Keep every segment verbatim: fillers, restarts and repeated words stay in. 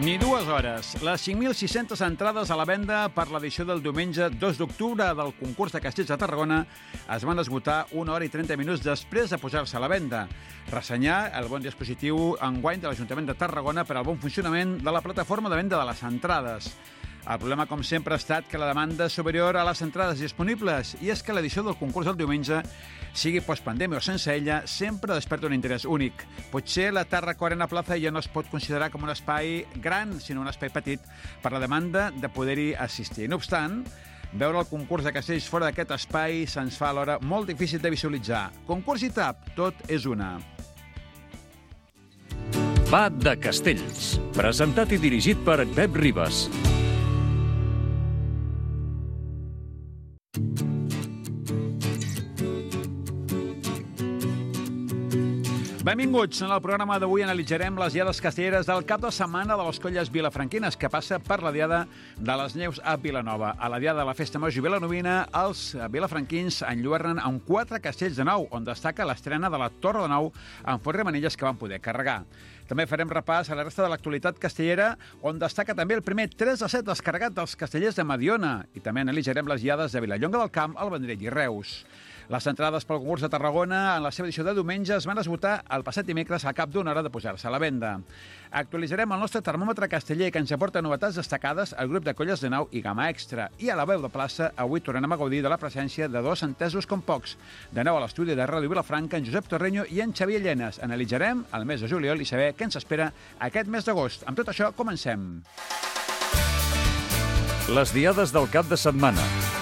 Ni dues hores. Les cinc mil sis-centes entrades a la venda per l'edició del diumenge dos d'octubre del concurs de Castells de Tarragona es van esgotar una hora i trenta minuts després de posar-se a la venda. Ressenyar el bon dispositiu enguany de l'Ajuntament de Tarragona per al bon funcionament de la plataforma de venda de les entrades. El problema, com sempre, ha estat que la demanda és superior a les entrades disponibles i és que l'edició del concurs del diumenge, sigui postpandèmia o sense ella, sempre desperta un interès únic. Potser la Tàrraco Arena Plaza ja no es pot considerar com un espai gran, sinó un espai petit per la demanda de poder-hi assistir. No obstant, veure el concurs de castells fora d'aquest espai se'ns fa alhora molt difícil de visualitzar. Concurs i tap, tot és una. Va de Castells, presentat i dirigit per Pep Ribas. Benvinguts. En el programa d'avui analitzarem les diades castelleres del cap de setmana de les colles vilafranquines, que passa per la diada de les Neus a Vilanova. A la diada de la Festa Major vilanovina, els vilafranquins enlluernen amb quatre castells de nou, on destaca l'estrena de la Torre de Nou amb forra manilles que van poder carregar. També farem repàs a la resta de l'actualitat castellera, on destaca també el primer tres a set descarregat dels castellers de Mediona. I també analitzarem les diades de Vilallonga del Camp, el Vendrell i Reus. Les entrades pel concurs de Tarragona en la seva edició de diumenge es van esgotar el passat dimecres al cap d'una hora de posar-se a la venda. Actualitzarem el nostre termòmetre casteller, que ens aporta novetats destacades al grup de colles de nau i gamma extra. I a la veu de plaça, avui tornem a gaudir de la presència de dos entesos com pocs. De nou a l'estudi de Ràdio Vilafranca, en Josep Torreño i en Xavier Llenes. Analitzarem el mes de juliol i saber què ens espera aquest mes d'agost. Amb tot això, comencem. Les diades del cap de setmana.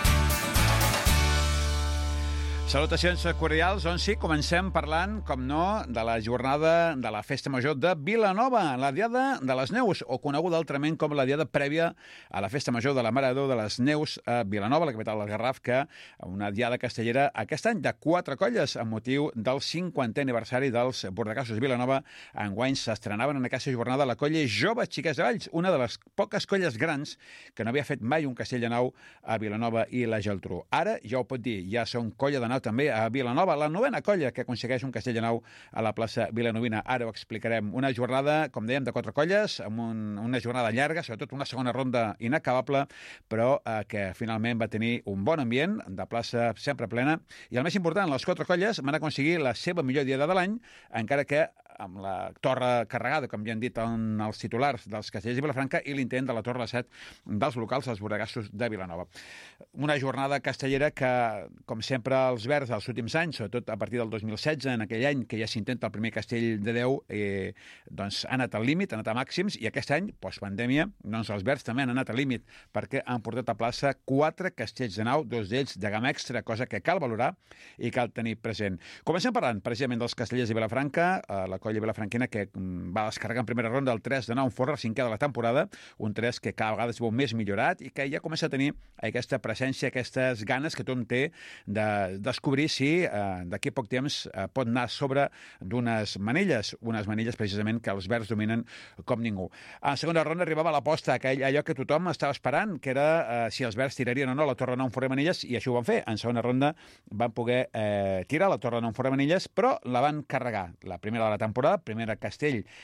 Salutacions cordials. Doncs sí, comencem parlant, com no, de la jornada de la Festa Major de Vilanova, la Diada de les Neus, o coneguda altrament com la Diada prèvia a la Festa Major de la Mare de Déu de les Neus a Vilanova, la capital del Garraf, que una diada castellera aquest any de quatre colles amb motiu del cinquantè aniversari dels Bordegassos Vilanova. Enguany s'estrenaven en aquesta jornada la colla Joves Xiquets de Valls, una de les poques colles grans que no havia fet mai un castell de nau a Vilanova i la Geltrú. Ara ja ho pot dir, ja són colla de nau també a Vilanova, la novena colla que aconsegueix un castell de nau a la plaça vilanovina. Ara ho explicarem. Una jornada, com dèiem, de quatre colles, amb un, una jornada llarga, sobretot una segona ronda inacabable, però eh, que finalment va tenir un bon ambient, de plaça sempre plena. I el més important, les quatre colles van aconseguir la seva millor diada de l'any, encara que amb la torre carregada, com ja han dit en els titulars dels castellers de Vilafranca, i l'intent de la torre de set dels locals dels Bordegassos de Vilanova. Una jornada castellera que, com sempre, els verds dels últims anys, sobretot a partir del dos mil setze, en aquell any que ja s'intenta el primer castell de Déu, eh, doncs ha anat al límit, ha anat a màxims, i aquest any, postpandèmia, doncs els verds també han anat al límit, perquè han portat a plaça quatre castells de nau, dos d'ells de gamma extra, cosa que cal valorar i cal tenir present. Comencem parlant, precisament, dels castellers de Vilafranca, eh, la colla vilafranquina que va descarregar en primera ronda el tres de nou en forra, cinquè de la temporada, un tres que cada vegada es veu més millorat i que ja comença a tenir aquesta presència, aquestes ganes que tothom té de descobrir si eh, d'aquí a poc temps eh, pot anar sobre d'unes manilles, unes manilles precisament que els verds dominen com ningú. En segona ronda arribava l'aposta, aquell, allò que tothom estava esperant, que era eh, si els verds tirarien o no la torre de nou en forra de manilles, i això ho van fer. En segona ronda van poder eh, tirar la torre de nou en forra de manilles, però la van carregar. La primera de la temporada, primera castell eh,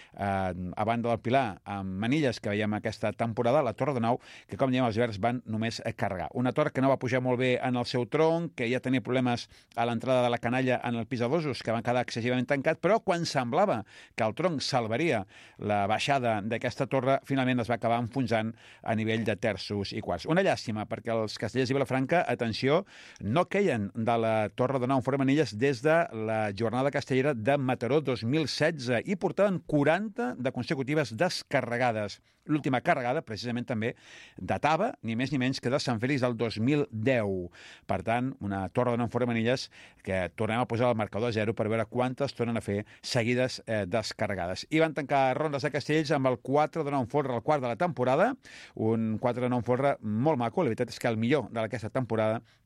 a banda del Pilar amb manilles que veiem aquesta temporada, la Torre de Nou, que com diem els verds van només carregar. Una torre que no va pujar molt bé en el seu tronc, que ja tenia problemes a l'entrada de la canalla en el pis de dosos, que van quedar excessivament tancat, però quan semblava que el tronc salvaria la baixada d'aquesta torre, finalment es va acabar enfonsant a nivell de terços i quarts. Una llàstima, perquè els castellers de Vilafranca, atenció, no queien de la Torre de Nou en forra de manilles des de la jornada castellera de Mataró dos mil setze, i portaven quaranta de consecutives descarregades. L'última carregada, precisament també, datava ni més ni menys que de Sant Fèlix del dos mil deu. Per tant, una torre de nou en forra de manilles que tornem a posar el marcador a zero per veure quantes tornen a fer seguides eh, descarregades. I van tancar rondes de castells amb el quatre de nou en forra, el quart de la temporada, un quatre de nou en forra molt maco, la veritat és que el millor d'aquesta temporada,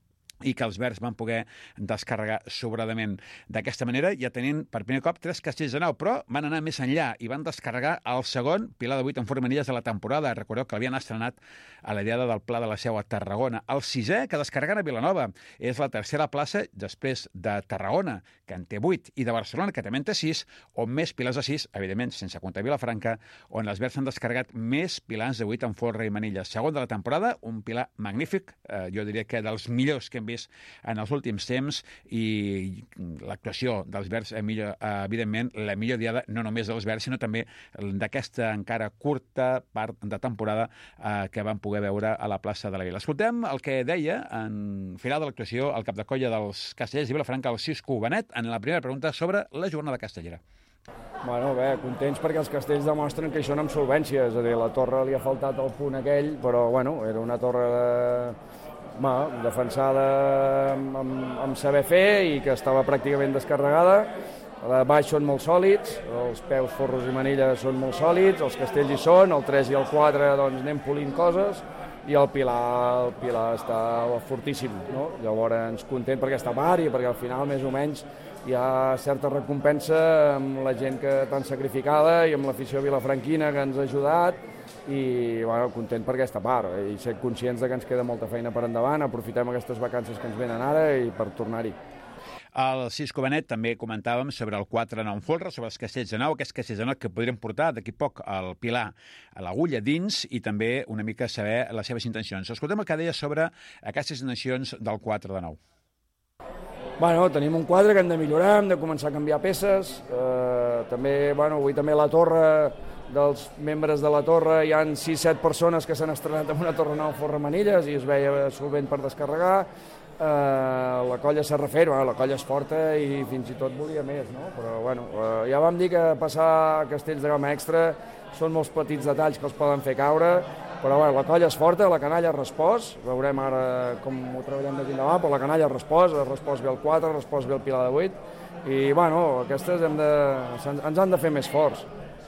i que els verds van poder descarregar sobradament. D'aquesta manera, ja tenint per primer cop tres castells de nau, però van anar més enllà i van descarregar el segon Pilar de vuit en Formanilles de la temporada. Recordeu que l'havien estrenat a la diada del Pla de la Seu a Tarragona. El sisè que descarreguen a Vilanova. És la tercera plaça després de Tarragona, que en té vuit, i de Barcelona, que també en té sis, on més pilars de sis, evidentment, sense comptar Vilafranca, on els verds han descarregat més pilars de vuit en folre i manilles. Segon de la temporada, un pilar magnífic, eh, jo diria que dels millors que hem vist en els últims temps, i l'actuació dels verds, eh, millor, eh, evidentment, la millor diada no només dels verds, sinó també d'aquesta encara curta part de temporada eh, que vam poder veure a la plaça de la Vila. Escoltem el que deia en final de l'actuació el cap de colla dels Castellers i Vilafranca, el Cisco Benet, en la primera pregunta sobre la jornada castellera. Bueno, bé, contents perquè els castells demostren que hi són amb solvència, és a dir, la torre li ha faltat el punt aquell, però bueno, era una torre de... Bueno, defensada amb, amb, amb saber fer i que estava pràcticament descarregada. A baix són molt sòlids, els peus, forros i manilles són molt sòlids, els castells hi són, el tres i el quatre doncs anem polint coses, i el pilar, el pilar està fortíssim, no? Llavors content perquè està a i perquè al final més o menys hi ha certa recompensa amb la gent que tan sacrificada i amb l'afició vilafranquina que ens ha ajudat, i bueno, content per aquesta part, i ser conscients de que ens queda molta feina per endavant, aprofitem aquestes vacances que ens venen ara i per tornar-hi. Al Cisco Benet també comentàvem sobre el quatre nou en folre, sobre els castells de nau, aquests castells de nau que podrien portar d'aquí poc el pilar a l'agulla dins, i també una mica saber les seves intencions. Escoltem el que deia sobre aquestes intencions del quatre de nou. Bueno, tenim un quadre que hem de millorar, hem de començar a canviar peces, eh, també, bueno, avui també la torre, dels membres de la torre, hi ha sis set persones que s'han estrenat amb una torre nova forra manilles i es veia solvent per descarregar. Uh, la colla s'ha refet, bueno, la colla és forta i fins i tot volia més, no? Però bueno, uh, ja vam dir que passar a castells de gamma extra són molts petits detalls que els poden fer caure, però bueno, la colla és forta, la canalla ha respost, veurem ara com ho treballem d'aquí endavant, però la canalla ha respost, ha respost bé el quatre, ha respost bé el pilar de vuit, i bueno, aquestes hem de, ens han de fer més forts.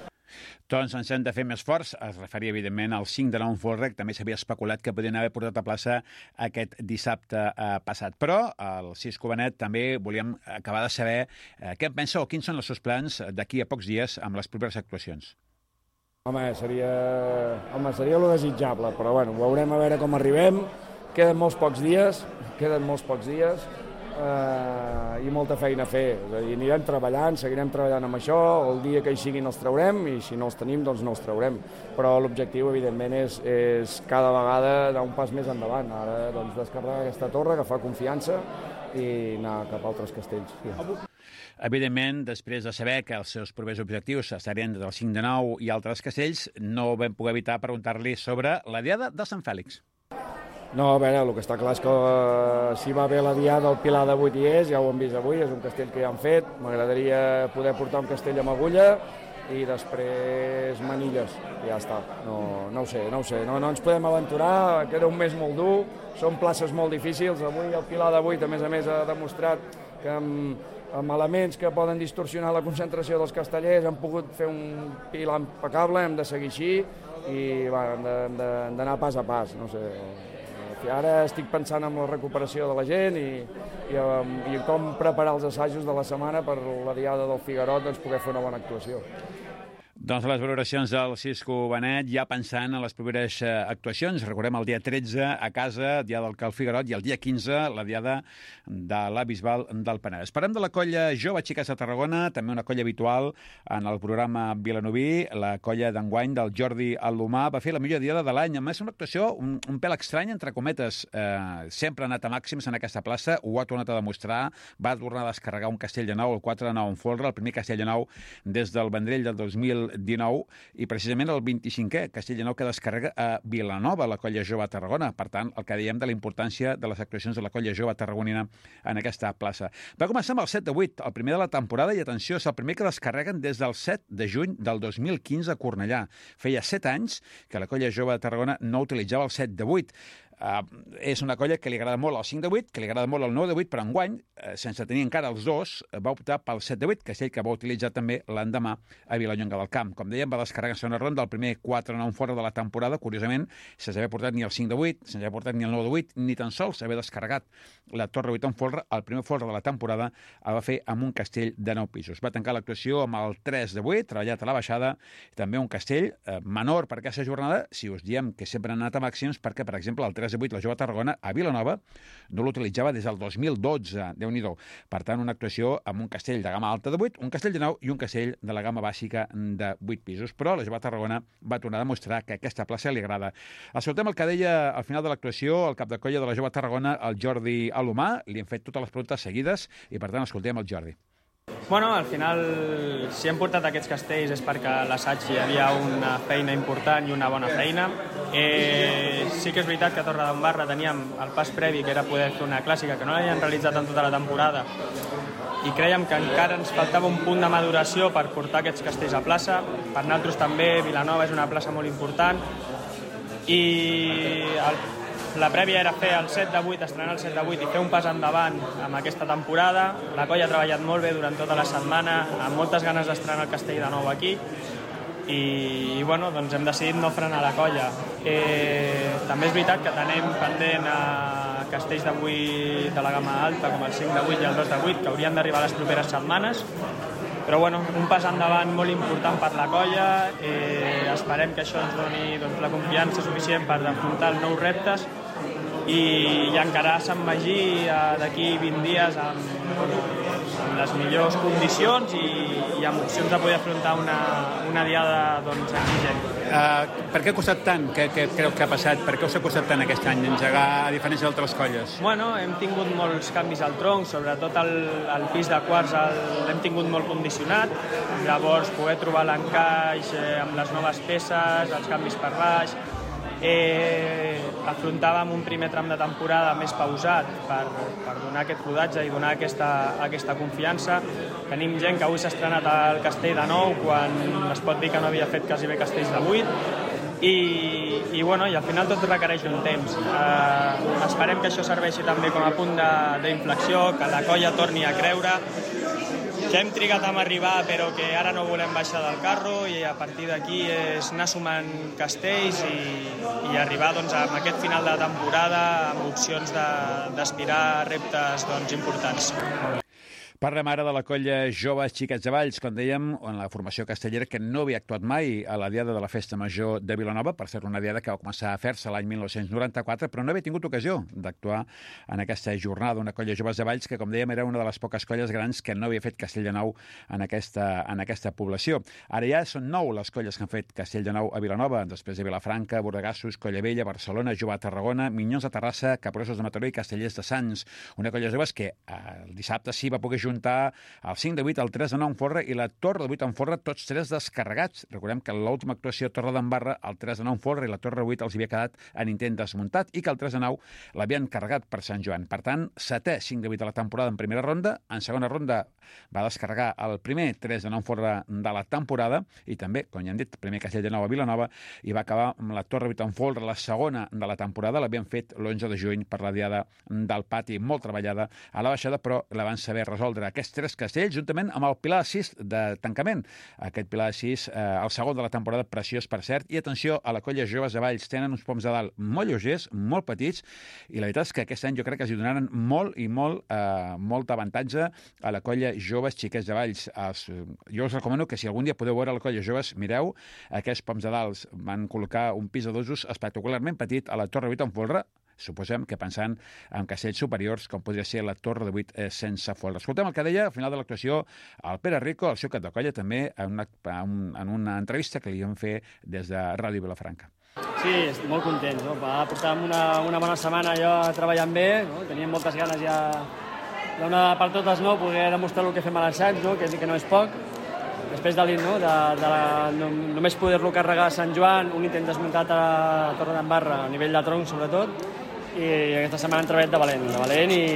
Doncs ens hem de fer més forts. Es referia, evidentment, al cinc de nou en folre, que també s'havia especulat que podien haver portat a plaça aquest dissabte eh, passat. Però el Cisco Benet també volíem acabar de saber eh, què en pensa o quins són els seus plans d'aquí a pocs dies amb les properes actuacions. Home, seria, home, seria lo desitjable, però bueno, veurem a veure com arribem. Queden molts pocs dies, queden molts pocs dies, Uh, i molta feina a fer, és a dir, anirem treballant, seguirem treballant amb això, el dia que hi siguin els traurem i si no els tenim doncs no els traurem, però l'objectiu evidentment és, és cada vegada dar un pas més endavant, ara doncs descarregar aquesta torre, agafar confiança i anar cap a altres castells. Sí. Evidentment, després de saber que els seus propers objectius serien del cinc de nou i altres castells, no vam poder evitar preguntar-li sobre la diada de Sant Fèlix. No, a veure, el que està clar és que uh, si va bé la diada del Pilar de vuit hi és, ja ho hem vist avui, és un castell que ja han fet, m'agradaria poder portar un castell amb agulla i després manilles, i ja està, no, no ho sé, no ho sé, no, no ens podem aventurar, queda un mes molt dur, són places molt difícils, avui el Pilar de vuit a més a més ha demostrat que amb, amb elements que poden distorsionar la concentració dels castellers han pogut fer un pilar impecable, hem de seguir així i bueno, hem d'anar pas a pas, no sé. Ara estic pensant en la recuperació de la gent i, i, i com preparar els assajos de la setmana per la diada del Figuerot doncs, poder fer una bona actuació. Doncs les valoracions del Cisco Benet, ja pensant en les properes actuacions. Recordem el dia tretze a casa, dia del Cal Figuerot, i el dia quinze la diada de la Bisbal del Penedès. Parlem de la colla Jove Xiques de Tarragona, també una colla habitual en el programa Vilanoví. La colla d'enguany del Jordi Alomà va fer la millor diada de l'any. A més, una actuació un, un pèl estrany, entre cometes. Eh, sempre ha anat a màxims en aquesta plaça, ho ha tornat a demostrar, va tornar a descarregar un castell de nou, el quatre de nou en folre, el primer castell de nou des del Vendrell del dos mil dinou, i precisament el vint-i-cinquè castell de nou que descarrega a Vilanova, la colla jove a Tarragona. Per tant, el que dèiem de la importància de les actuacions de la colla jove tarragonina en aquesta plaça. Va començar amb el set de vuit, el primer de la temporada, i atenció, és el primer que descarreguen des del set de juny del dos mil quinze a Cornellà. Feia set anys que la colla jove de Tarragona no utilitzava el set de vuit. Uh, és una colla que li agrada molt el cinc de vuit, que li agrada molt el nou de vuit, però enguany, uh, sense tenir encara els dos, uh, va optar pel set de vuit, que és ell que va utilitzar també l'endemà a Vilallonga del Camp. Com dèiem, va descarregar en segona ronda el primer quatre nou fora de la temporada, curiosament, sense haver portat ni el cinc de vuit, sense haver portat ni el nou de vuit, ni tan sols haver descarregat la torre vuit en folre. El primer folre de la temporada el va fer amb un castell de nou pisos. Va tancar l'actuació amb el tres de vuit, treballat a la baixada, també un castell uh, menor per aquesta jornada, si us diem que sempre han anat a màxims, perquè, per exemple, el tres de vuit, la Jove Tarragona, a Vilanova, no l'utilitzava des del dos mil dotze, Déu-n'hi-do. Per tant, una actuació amb un castell de gamma alta de vuit, un castell de nou i un castell de la gamma bàsica de vuit pisos. Però la Jove Tarragona va tornar a demostrar que aquesta plaça li agrada. Escoltem el que deia al final de l'actuació el cap de colla de la Jove Tarragona, el Jordi Alomà. Li hem fet totes les preguntes seguides i, per tant, escoltem el Jordi. Bueno, al final, si hem portat aquests castells és perquè a l'assaig hi havia una feina important i una bona feina. Eh, sí que és veritat que a Torredembarra teníem el pas previ, que era poder fer una clàssica, que no l'havien realitzat en tota la temporada, i crèiem que encara ens faltava un punt de maduració per portar aquests castells a plaça. Per nosaltres també, Vilanova és una plaça molt important, i el La prèvia era fer el set de vuit, estrenar el set de vuit i fer un pas endavant amb aquesta temporada. La colla ha treballat molt bé durant tota la setmana, amb moltes ganes d'estrenar el castell de nou aquí, i, i bueno, doncs hem decidit no frenar la colla. Eh, també és veritat que tenim pendent a castells de vuit de la gamma alta, com el cinc de vuit i el dos de vuit, que haurien d'arribar les properes setmanes. Però bueno, un pas endavant molt important per la colla. Eh, esperem que això ens doni doncs, la confiança suficient per afrontar els nous reptes i, i encarar Sant Magí d'aquí vint dies amb, amb les millors condicions i, i amb opcions de poder afrontar una, una diada doncs, exigent. Uh, per què ha costat tant? Què, què creu que ha passat? Per què us ha costat tant aquest any engegar, a diferència d'altres colles? Bueno, hem tingut molts canvis al tronc, sobretot el, el pis de quarts l'hem tingut molt condicionat, llavors poder trobar l'encaix eh, amb les noves peces, els canvis per baix. Eh, afrontàvem un primer tram de temporada més pausat per, per donar aquest rodatge i donar aquesta, aquesta confiança. Tenim gent que avui s'ha estrenat al castell de nou quan es pot dir que no havia fet quasi bé castells de vuit i, i, bueno, i al final tot requereix un temps. Eh, esperem que això serveixi també com a punt d'inflexió, que la colla torni a creure que hem trigat a arribar però que ara no volem baixar del carro, i a partir d'aquí és anar sumant castells i, i arribar doncs, a aquest final de temporada amb opcions d'aspirar a reptes doncs, importants. Parlem ara de la colla Joves Xiquets de Valls, com dèiem, en la formació castellera que no havia actuat mai a la diada de la Festa Major de Vilanova, per ser una diada que va començar a fer-se l'any mil nou-cents noranta-quatre, però no havia tingut ocasió d'actuar en aquesta jornada. Una colla Joves de Valls que, com dèiem, era una de les poques colles grans que no havia fet castell de nou en aquesta, en aquesta població. Ara ja són nou les colles que han fet castell de nou a Vilanova, després de Vilafranca, Bordegassos, Collavella, Barcelona, Jove a Tarragona, Minyons de Terrassa, Capgrossos de Mataró i Castellers de Sants. Una colla joves que el dissabte sí va poder juntar el cinc de vuit, el tres de nou en folre i la torre de vuit en folre, tots tres descarregats. Recordem que l'última actuació a Torredembarra, el tres de nou en folre i la torre de vuit els havia quedat en intent desmuntat i que el tres de nou l'havien carregat per Sant Joan. Per tant, setè cinc de vuit de la temporada en primera ronda. En segona ronda va descarregar el primer tres de nou en folre de la temporada i també, com ja hem dit, primer castell de nou a Vilanova, i va acabar amb la torre de vuit en folre, la segona de la temporada. L'havien fet l'onze de juny per la diada del Pati, molt treballada a la baixada, però la van saber resoldre aquests tres castells, juntament amb el Pilar sis de tancament. Aquest Pilar sis, eh, el segon de la temporada, preciós, per cert. I atenció a la colla Joves de Valls, tenen uns poms de dalt molt lleugers, molt petits, i la veritat és que aquest any jo crec que es donaran molt i molt, eh, molt avantatge a la colla Joves Xiquets de Valls. Els, jo us recomano que si algun dia podeu veure la colla Joves, mireu aquests poms de dalt. Van col·locar un pis de dosos espectacularment petit a la torre vuit en folre, suposem que pensant en castells superiors, com podria ser la torre de vuit eh, sense folre. Escoltem el que deia al final de l'actuació el Pere Rico, el seu cap de colla, també en una, en una entrevista que li vam fer des de Ràdio Vilafranca. Sí, estic molt contents. No? Portàvem una, una bona setmana allò treballant bé, no? Teníem moltes ganes ja d'una per totes, no? Poder demostrar el que fem a l'assaig, no? que, que no és poc. Després de, no? de, de la, no, només poder-lo carregar a Sant Joan, un intent desmuntat a la Torredembarra, a nivell de tronc sobretot, i aquesta setmana hem treballat de valent, de valent i,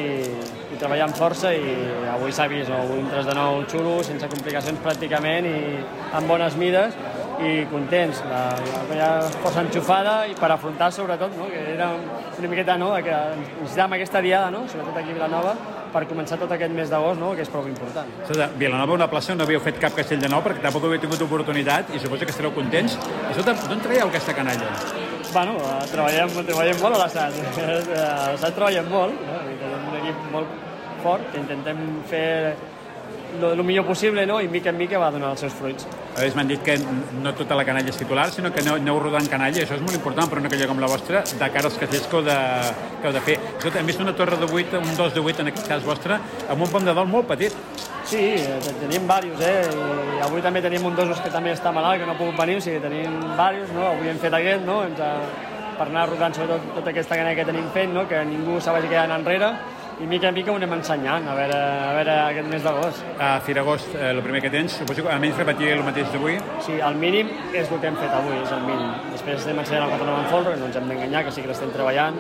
i treballant força, i avui s'ha vist, no? Un tres de nou xulo, sense complicacions pràcticament i amb bones mides, i contents. La, la colla força enxufada i per afrontar sobretot, no? Que era una miqueta, no? Que necessitàvem aquesta diada, no? Sobretot aquí a Vilanova, per començar tot aquest mes d'agost, no? Que és prou important. Escolta, Vilanova, una plaça on no havíeu fet cap castell de nou perquè tampoc havia tingut oportunitat i suposo que estareu contents. Escolta, d'on traieu aquesta canalla? Bueno, treballem, treballem molt a l'assaig. A l'assaig treballem molt, no? Tenim un equip molt fort que intentem fer el millor possible, no? I mica en mica va donar els seus fruits. A més, m'han dit que no tota la canalla és titular, sinó que aneu rodant canalla, això és molt important per una colla com la vostra, de cara als castells que heu de, que heu de fer. Escolta, hem vist una torre de vuit, un dos de vuit en aquest cas vostre, amb un pom de dol molt petit. Sí, tenim diversos, eh? I avui també tenim un dos que també està malalt, que no ha pogut venir, o sigui, tenim diversos, no? Avui hem fet aquest, no? Ens ha, per anar rodant sobretot tota aquesta canalla que tenim fent, no? Que ningú se vagi quedant enrere, i mica en mica ho anem ensenyant, a veure, a veure aquest mes d'agost. A Firagost, eh, el primer que tens, suposo que almenys repetir el mateix d'avui? Sí, el mínim és el que hem fet avui, és el mínim. Després estem ensenyant el quatre nou en folre, que no ens hem d'enganyar, que sí que l'estem treballant,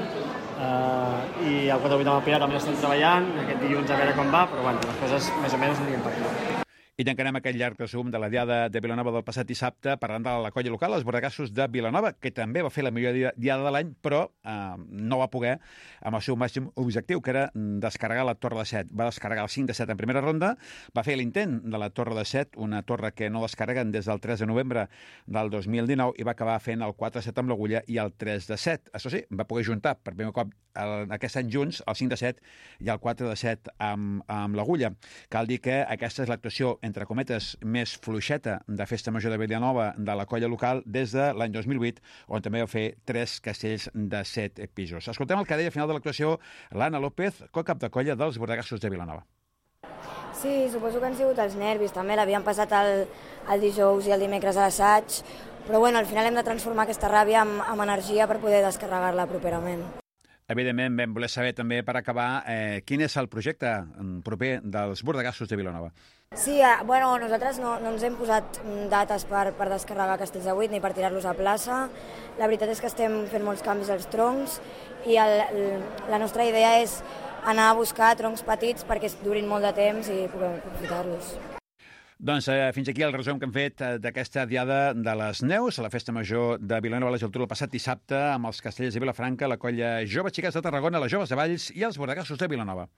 uh, i el quatre vuit amb el Pilar també l'estem treballant, aquest dilluns a veure com va, però bueno, les coses més o menys anirem per aquí. I tancarem aquest llarg resum de la diada de Vilanova del passat dissabte parlant de la colla local, els Bordegassos de Vilanova, que també va fer la millor diada de l'any, però eh, no va poder amb el seu màxim objectiu, que era descarregar la Torre de Set. Va descarregar el cinc de set en primera ronda, va fer l'intent de la Torre de Set, una torre que no descarreguen des del tres de novembre del dos mil dinou, i va acabar fent el quatre de set amb l'agulla i el tres de set. Això sí, va poder juntar per primer cop el, aquest any junts, el cinc de set i el quatre de set amb, amb l'agulla. Cal dir que aquesta és l'actuació entre cometes, més fluixeta de Festa Major de Vilanova de la colla local des de l'any dos mil vuit, on també va fer tres castells de set pisos. Escoltem el que deia al final de l'actuació l'Anna López, co-cap de colla dels Bordegassos de Vilanova. Sí, suposo que han sigut els nervis, també l'havien passat el, el dijous i el dimecres a l'assaig, però bueno, al final hem de transformar aquesta ràbia en, en energia per poder descarregar-la properament. Evidentment, vam voler saber també, per acabar, eh, quin és el projecte proper dels Bordegassos de Vilanova. Sí, eh, bueno, nosaltres no, no ens hem posat dates per, per descarregar castells de vuit ni per tirar-los a plaça. La veritat és que estem fent molts canvis als troncs i el, el, la nostra idea és anar a buscar troncs petits perquè durin molt de temps i puguem aprofitar-los. Doncs eh, fins aquí el resum que hem fet eh, d'aquesta diada de les Neus, a la Festa Major de Vilanova a la Geltrú el passat dissabte, amb els castellers de Vilafranca, la colla Joves Xiques de Tarragona, les Joves de Valls i els Bordegassos de Vilanova.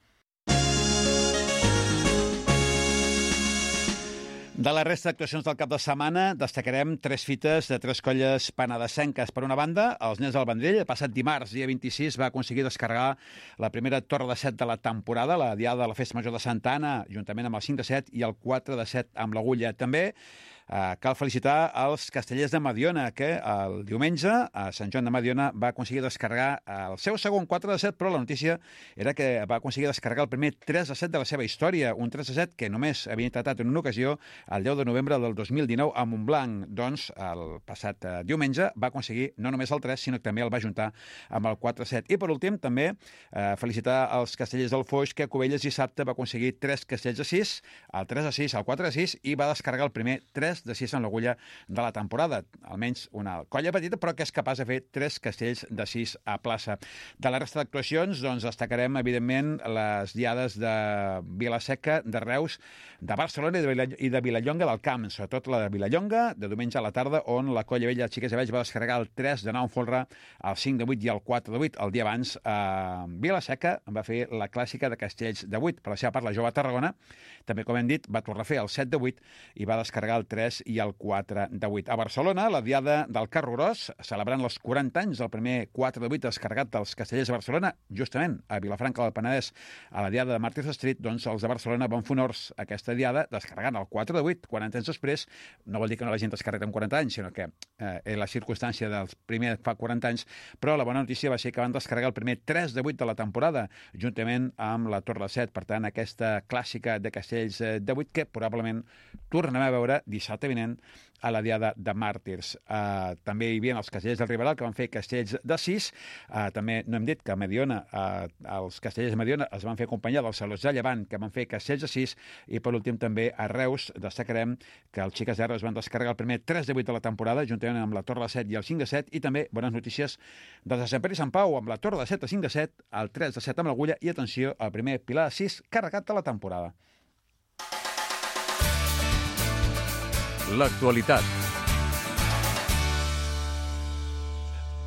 De la resta d'actuacions del cap de setmana destacarem tres fites de tres colles penedesenques. Per una banda, els Nens del Vendrell, el passat dimarts, dia vint-i-sis, va aconseguir descarregar la primera torre de set de la temporada, la diada de la Festa Major de Santa Anna, juntament amb el cinc de set i el quatre de set amb l'agulla. També eh, cal felicitar els castellers de Mediona, que el diumenge a Sant Joan de Mediona va aconseguir descarregar el seu segon quatre de set, però la notícia era que va aconseguir descarregar el primer tres de set de la seva història, un tres de set que només havia intentat en una ocasió el deu de novembre del dos mil dinou a Montblanc. Doncs el passat eh, diumenge va aconseguir no només el tres, sinó que també el va juntar amb el quatre set. I per últim també eh, felicitar els castellers del Foix, que a Cubelles dissabte va aconseguir tres castells de sis, el tres de sis, el quatre de sis, i va descarregar el primer tres de sis en l'agulla de la temporada. Almenys una colla petita, però que és capaç de fer tres castells de sis a plaça. De la resta d'actuacions, doncs, destacarem, evidentment, les diades de Vilaseca, de Reus, de Barcelona i de, Vila, i de Vilallonga del Camp, sobretot la de Vilallonga, de diumenge a la tarda, on la colla vella de Xiques de Valls va descarregar el tres de nou en folre, el cinc de vuit i el quatre de vuit. El dia abans, a Vilaseca va fer la clàssica de castells de vuit. Per la seva part, la jove Tarragona, també, com hem dit, va tornar a fer el set de vuit i va descarregar el tres i el quatre de vuit. A Barcelona, la diada del Carro Gros, celebrant els quaranta anys del primer quatre de vuit descarregat dels castellers de Barcelona, justament a Vilafranca del Penedès, a la diada de Màrtirs Street, doncs els de Barcelona van fer honors a aquesta diada descarregant el quatre de vuit, quaranta anys després. No vol dir que no la gent descarregui amb quaranta anys, sinó que eh, és la circumstància dels primers fa quaranta anys, però la bona notícia va ser que van descarregar el primer tres de vuit de la temporada, juntament amb la Torre de set. Per tant, aquesta clàssica de castells de vuit que probablement tornem a veure dissabte vinent a la diada de Màrtirs. Uh, també hi havia els castellers del Riberal, que van fer castells de sis. Uh, també no hem dit que a Mediona, uh, els castellers de Mediona es van fer acompanyar dels Salons de Llevant, que van fer castells de sis, i per últim també a Reus destacarem que els Xiques de Reus van descarregar el primer tres de vuit de la temporada, juntament amb la Torre de set i el cinc de set, i també bones notícies des de Sant Pere i Sant Pau, amb la Torre de set, el cinc de set, el tres de set amb l'agulla, i atenció, el primer pilar de sis carregat de la temporada. L'actualitat.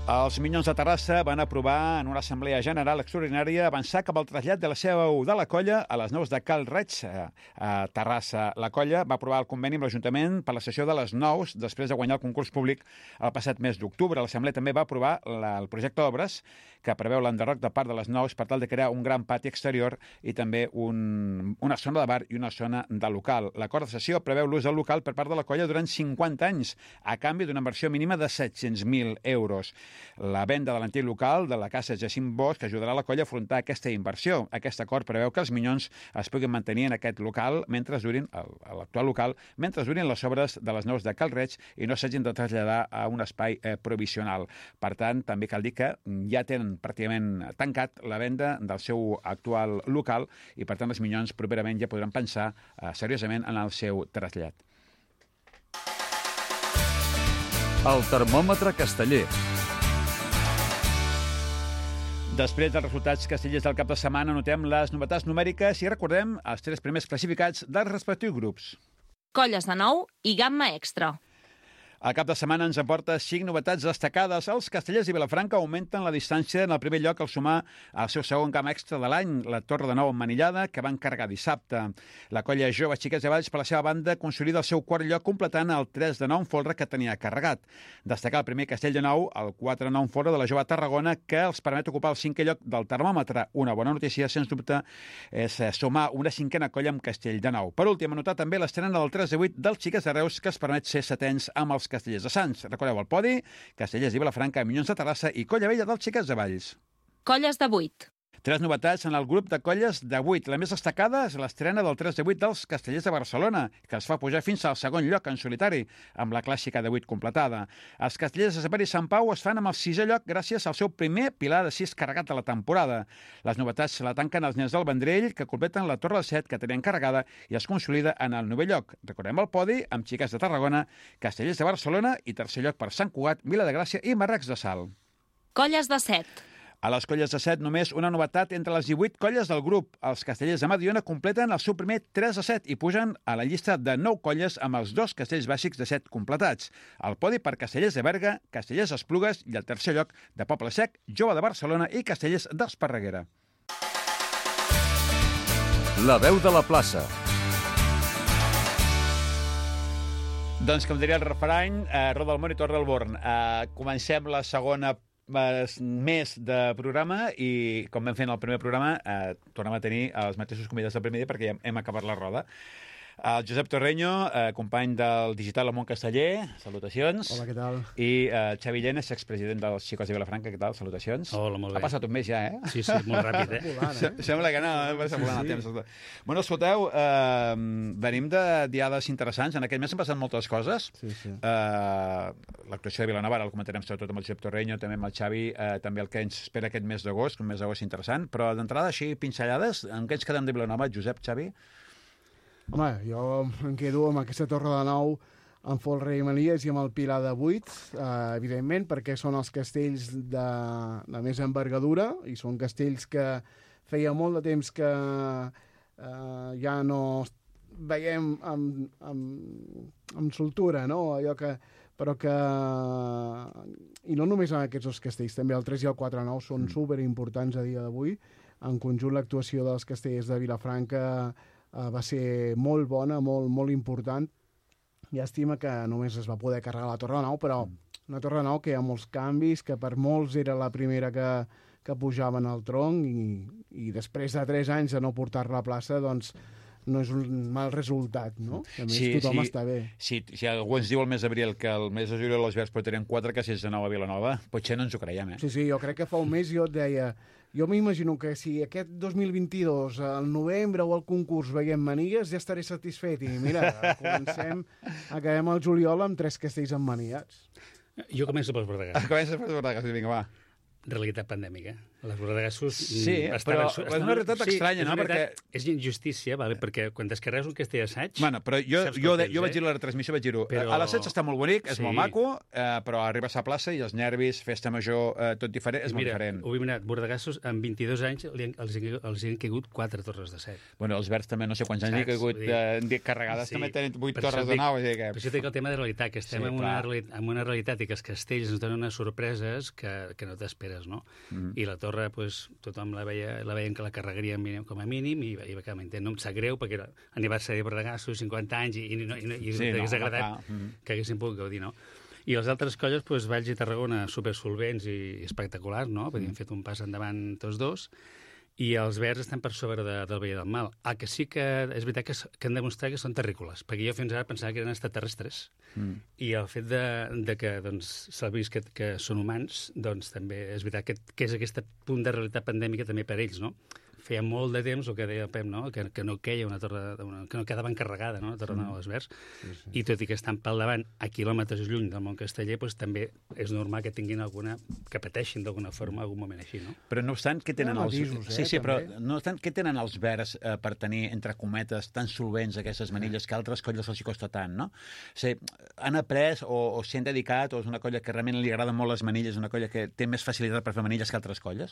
Els Minyons de Terrassa van aprovar en una assemblea general extraordinària avançar cap al trasllat de la seu de la colla a les Nous de Cal Reig, a Terrassa. La colla va aprovar el conveni amb l'Ajuntament per la sessió de les Nous després de guanyar el concurs públic el passat mes d'octubre. L'assemblea també va aprovar la, el projecte d'obres que preveu l'enderroc de part de les Nous per tal de crear un gran pati exterior i també un, una zona de bar i una zona de local. L'acord de sessió preveu l'ús del local per part de la colla durant cinquanta anys, a canvi d'una inversió mínima de set-cents mil euros. La venda de l'antic local de la Casa Jacint Bosch ajudarà la colla a afrontar aquesta inversió. Aquest acord preveu que els Minyons es puguin mantenir en aquest local mentre durin, l'actual local, mentre durin les obres de les Nous de Cal Reig i no s'hagin de traslladar a un espai eh, provisional. Per tant, també cal dir que ja tenen pràcticament tancat la venda del seu actual local i, per tant, els Minyons properament ja podran pensar eh, seriosament en el seu trasllat. El termòmetre casteller. Després dels resultats castellers del cap de setmana, notem les novetats numèriques i recordem els tres primers classificats dels respectius grups. Colles de nou i gamma extra. El cap de setmana ens aporta cinc novetats destacades. Els castellers i Vilafranca augmenten la distància en el primer lloc al sumar el seu segon camp extra de l'any, la Torre de Nou emmanillada, que van carregar dissabte. La colla jove Xiquets de Valls, per la seva banda, consolida el seu quart lloc completant el tres de nou en folre que tenia carregat. Destacar el primer Castell de Nou, el quatre de nou en folre de la jove Tarragona, que els permet ocupar el cinquè lloc del termòmetre. Una bona notícia, sens dubte, és sumar una cinquena colla amb Castell de Nou. Per últim, anotar també l'estrena del tres de vuit dels Xiquets de Reus, que es permet ser setens amb els Castellers de Sants. Recordeu el podi, Castellers i Vilafranca, Minyons de Terrassa i Colla Vella dels Xiquets de Valls. Colles de vuit. Tres novetats en el grup de colles de vuit. La més destacada és l'estrena del tres de vuit dels Castellers de Barcelona, que els fa pujar fins al segon lloc en solitari, amb la clàssica de vuit completada. Els Castellers de Saperi i Sant Pau es fan amb el sisè lloc gràcies al seu primer pilar de sis carregat de la temporada. Les novetats se la tanquen els nens del Vendrell, que completen la Torre de set, que tenien carregada, i es consolida en el novè lloc. Recordem el podi amb Xiquets de Tarragona, Castellers de Barcelona i tercer lloc per Sant Cugat, Vila de Gràcia i Marracs de Sal. Colles de set. A les colles de set, només una novetat entre les divuit colles del grup. Els Castellers de Mediona completen el seu primer tres de set i pugen a la llista de nou colles amb els dos castells bàsics de set completats. El podi per Castellers de Berga, Castellers d'Esplugues i el tercer lloc de Poble Sec, Jove de Barcelona i Castellers d'Esparreguera. La veu de la plaça. Doncs, com diria el refrany, eh, roda el món i torna el born. Eh, comencem la segona més de programa i, com vam fer en el primer programa, eh, tornem a tenir els mateixos convidats del primer dia perquè ja hem acabat la roda. El Josep Torreño, eh, company del Digital al Món Casteller, salutacions. Hola, què tal? I eh, Xavi Llenes, expresident dels Xicots de Vilafranca, què tal? Salutacions. Hola, molt bé. Ha passat un mes ja, eh? Sí, sí, molt ràpid, eh? Volant, eh? Sembla que no, eh? Va ser volant el temps. Bueno, escolteu, eh, venim de diades interessants. En aquest mes han passat moltes coses. Sí, sí. Eh, L'actuació de Vilanova, ara el comentarem sobretot amb el Josep Torreño, també amb el Xavi, eh, també el que ens espera aquest mes d'agost, un mes d'agost interessant. Però d'entrada, així, pinzellades, en què ens quedem de Vilanova, Josep, Xavi? Home, jo em quedo amb aquesta Torre de Nou amb folre i manies i amb el pilar de vuit, eh, evidentment, perquè són els castells de, de més envergadura i són castells que feia molt de temps que eh, ja no veiem amb, amb, amb soltura, no? Allò que, però que... I no només en aquests dos castells, també el tres i el quatre nou són superimportants a dia d'avui. En conjunt, l'actuació dels castellers de Vilafranca Uh, va ser molt bona, molt, molt important. Llàstima que només es va poder carregar la Torre de Nou, però una Torre de Nou que hi ha molts canvis, que per molts era la primera que, que pujaven al tronc i, i després de tres anys de no portar-la a plaça, doncs no és un mal resultat, no? A més, sí, tothom sí, està bé. Sí, si algú ens diu el mes d'abril que el mes de juliol els Verds portarien quatre castells de nou a Vilanova, potser no ens ho creiem, eh? Sí, sí, jo crec que fa un mes jo et deia... Jo m'imagino que si aquest dos mil vint-i-dos, al novembre o al concurs veiem Manies, ja estaré satisfet. I mira, comencem, acabem el juliol amb tres castells emmaniats. Jo començo pels Bordegas. Comença per Bordegas, vinga, va. Realitat pandèmica. Les bordegassos... Sí, però és una realitat estranya, no? Perquè... És injustícia, vale? Perquè quan descarregues un castell assaig... Bueno, però jo, jo, de, jo vaig dir la retransmissió, vaig dir-ho. Però... A l'assaig està molt bonic, és Sí. molt maco, eh, però arribes a la plaça i els nervis, festa major, eh, tot diferent, és molt Mira, diferent. ho he mirat, bordegassos, en vint-i-dos anys li han, els, hi- els hi han caigut quatre torres de set. Bueno, els verds també, no sé quants anys hi ha Saps? caigut Vull dir- eh, dic, carregades, també tenen vuit Per això torres de dic- nou. És a dir que... Per això dic el tema de realitat, que estem Sí, en, una, clar. reali- en una realitat i que els castells ens donen unes sorpreses que, que no t'esperes, no? Mhm. I la torre, pues, tothom la veia, la veien que la carregaria mínim, com a mínim, i, i que no em sap greu, perquè era aniversari de Bordegassos, cinquanta anys, i, i, no, i, no- i Sí, no, hagués agradat clar. Mhm. que haguessin pogut gaudir, no? I les altres colles, pues, Valls i Tarragona, supersolvents i espectaculars, no? Perquè han fet un pas endavant tots dos, i els verds estan per sobre de, del bé i del mal. El que sí que és veritat que, s- que han demostrat que són terrícoles, perquè jo fins ara pensava que eren extraterrestres, Mm. i el fet de, de que doncs, s'ha vist que, que són humans, doncs també és veritat que, que és aquest punt de realitat pandèmica també per ells, no? Feia molt de temps, el que deia el Pep, no? que, que no queia una torre, una, que no quedava encarregada, no? La torre mm. dels Verds, sí, sí. I tot i que estan pel davant a quilòmetres lluny del món casteller, doncs, també és normal que tinguin alguna, que pateixin d'alguna forma algun moment així, no? Però no obstant, què tenen Hi ha els... matisos, eh, sí, sí, però també. no obstant, què tenen els verds eh, per tenir, entre cometes, tan solvents aquestes manilles que altres colles els hi costa tant, no? O sigui, han après o, o s'hi han dedicat, o és una colla que realment li agraden molt les manilles, una colla que té més facilitat per fer manilles que altres colles?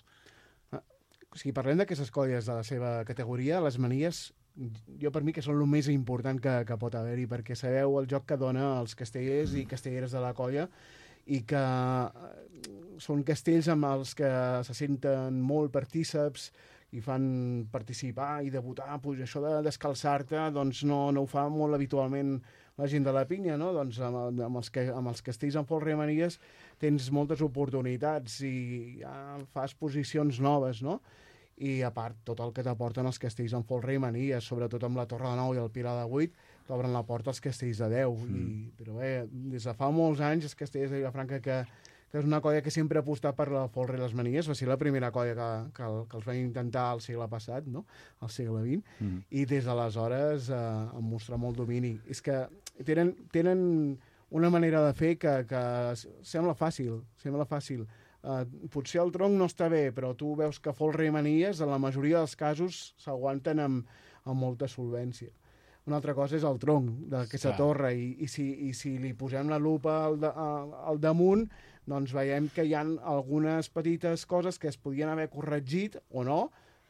Si parlem d'aquestes colles de la seva categoria, les manies, jo per mi que són el més important que, que pot haver-hi, perquè sabeu el joc que dona als castellers i castelleres de la colla, i que eh, són castells amb els que se senten molt partíceps i fan participar i debutar, pues això de descalçar-te doncs no, no ho fa molt habitualment la gent de la pinya, no? Doncs amb, el- amb, els, que, amb els castells en folre i manies tens moltes oportunitats i ja fas posicions noves, no? I a part, tot el que t'aporten els castells en folre i manies, sobretot amb la Torre de Nou i el Pilar de Vuit, t'obren la porta als castells de deu. Mm. I, però bé, des de fa molts anys, els castells de Vilafranca, que, que és una colla que sempre ha apostat per la folre i les manies, va ser la primera colla que, que, el- que els van intentar al segle passat, no? Al segle vint, Mm. i des d'aleshores eh, han mostrat molt domini. És que tenen, tenen una manera de fer que, que sembla fàcil, sembla fàcil. Uh, potser el tronc no està bé, però tu veus que folre i manies, en la majoria dels casos, s'aguanten amb, amb molta solvència. Una altra cosa és el tronc d'aquesta Clar. torre, i, i, si, i si li posem la lupa al, de, al, al damunt, doncs veiem que hi ha algunes petites coses que es podien haver corregit o no,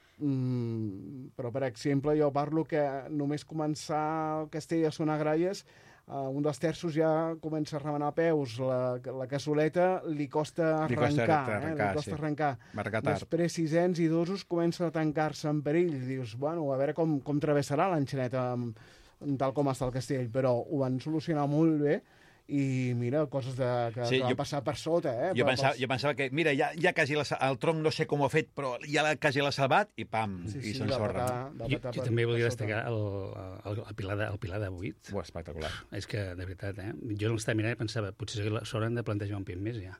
mm, però, per exemple, jo parlo que només començar el castell a sonar gralles, Uh, un dels terços ja comença a remenar peus, la, la cassoleta li costa Li costa arrencar, arrencar, eh? li costa sí. arrencar. Marcar tard. Després, sisens i dosos comença a tancar-se en perill. Dius, bueno, a veure com, com travessarà l'enxaneta amb- tal com està el castell, però ho van solucionar molt bé i mira, coses de, que, Sí, sí, que van jo- passar per sota, eh? Jo per- pensava, pels- jo pensava que, mira, ja, ja quasi la, el tronc no sé com ho ha fet, però ja la, quasi l'ha salvat i pam, Sí, i sí, s'ensorra. va no? petar- va Jo, petar jo per- també volia per sota. destacar el, el, el, pilar de, el pilar de vuit. Buah, espectacular. És que, de veritat, eh? Jo no l'estava mirant i pensava, potser s'hauran de plantejar un pit més, ja.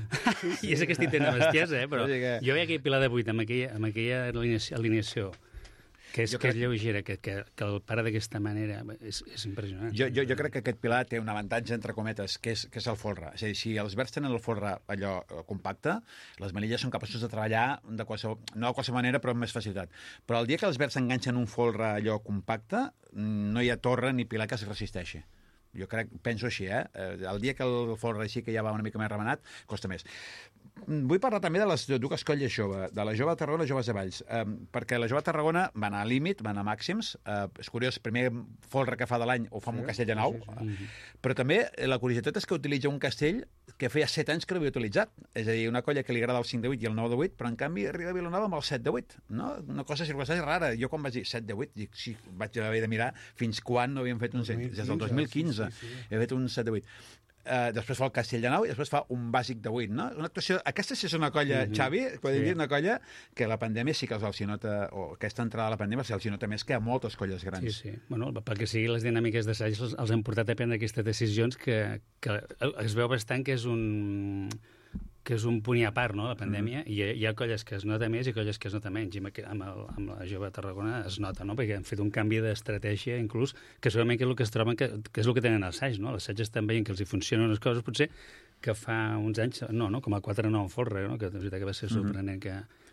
I és aquest intent de bestiesa, eh? Però O sigui que- jo veia aquell pilar de vuit amb aquella, amb aquella alineació, alineació que és, Jo que crec- és lleugera, que, que, que el para d'aquesta manera és, és impressionant. Jo, jo, jo crec que aquest pilar té un avantatge, entre cometes, que és, que és el folre. És a dir, si els verds tenen el folre allò eh, compacte, les manilles són capaços de treballar de qualsevol, no de qualsevol manera, però amb més facilitat. Però el dia que els verds enganxen un folre allò compacte, mm, no hi ha torre ni pilar que es resisteixi. Jo crec, penso així, eh? Eh, El dia que el folre així, que ja va una mica més remenat, costa més. Mm, Vull parlar també de les dues colles jove, de la jove de Tarragona i la jove de Valls, eh, perquè la jove de Tarragona va anar a límit, va anar a màxims, eh, és curiós, primer folre que fa de l'any ho fa amb un castell de nou, sí, sí. però també eh, la curiositat és que utilitza un castell que feia set anys que l'havia utilitzat, és a dir, una colla que li agrada el cinc de vuit i el nou de vuit, però en canvi arriba a Vilanova amb el set de vuit, no? Una cosa circumstància rara. Jo quan vaig dir set de vuit, dic, sí, vaig haver de mirar fins quan no havien fet un set, des del dos mil quinze, sí, sí, sí. he fet un set de vuit. Uh, després fa el castell de nou i després fa un bàsic de vuit, no? Una actuació... Aquesta sí és una colla, mm -hmm. Xavi, podem Sí. dir una colla que la pandèmia sí que els hi nota, o aquesta entrada a la pandèmia els hi nota més que a moltes colles grans. Sí, sí. Bueno, pel que sigui, les dinàmiques d'assaig els, els han portat a prendre aquestes decisions que, que es veu bastant que és un que és un punt i a part, no?, la pandèmia, mm. i hi ha, hi ha colles que es nota més i colles que es nota menys, i amb, aqu- amb, el, amb la jove de Tarragona es nota, no?, perquè han fet un canvi d'estratègia, inclús, que segurament que és el que es troben, que, que és el que tenen als assaig, no?, els assaig estan veient que els hi funcionen unes coses, potser, que fa uns anys, no, no?, com el quatre nou en folre, no?, que és veritat que va ser sorprenent que,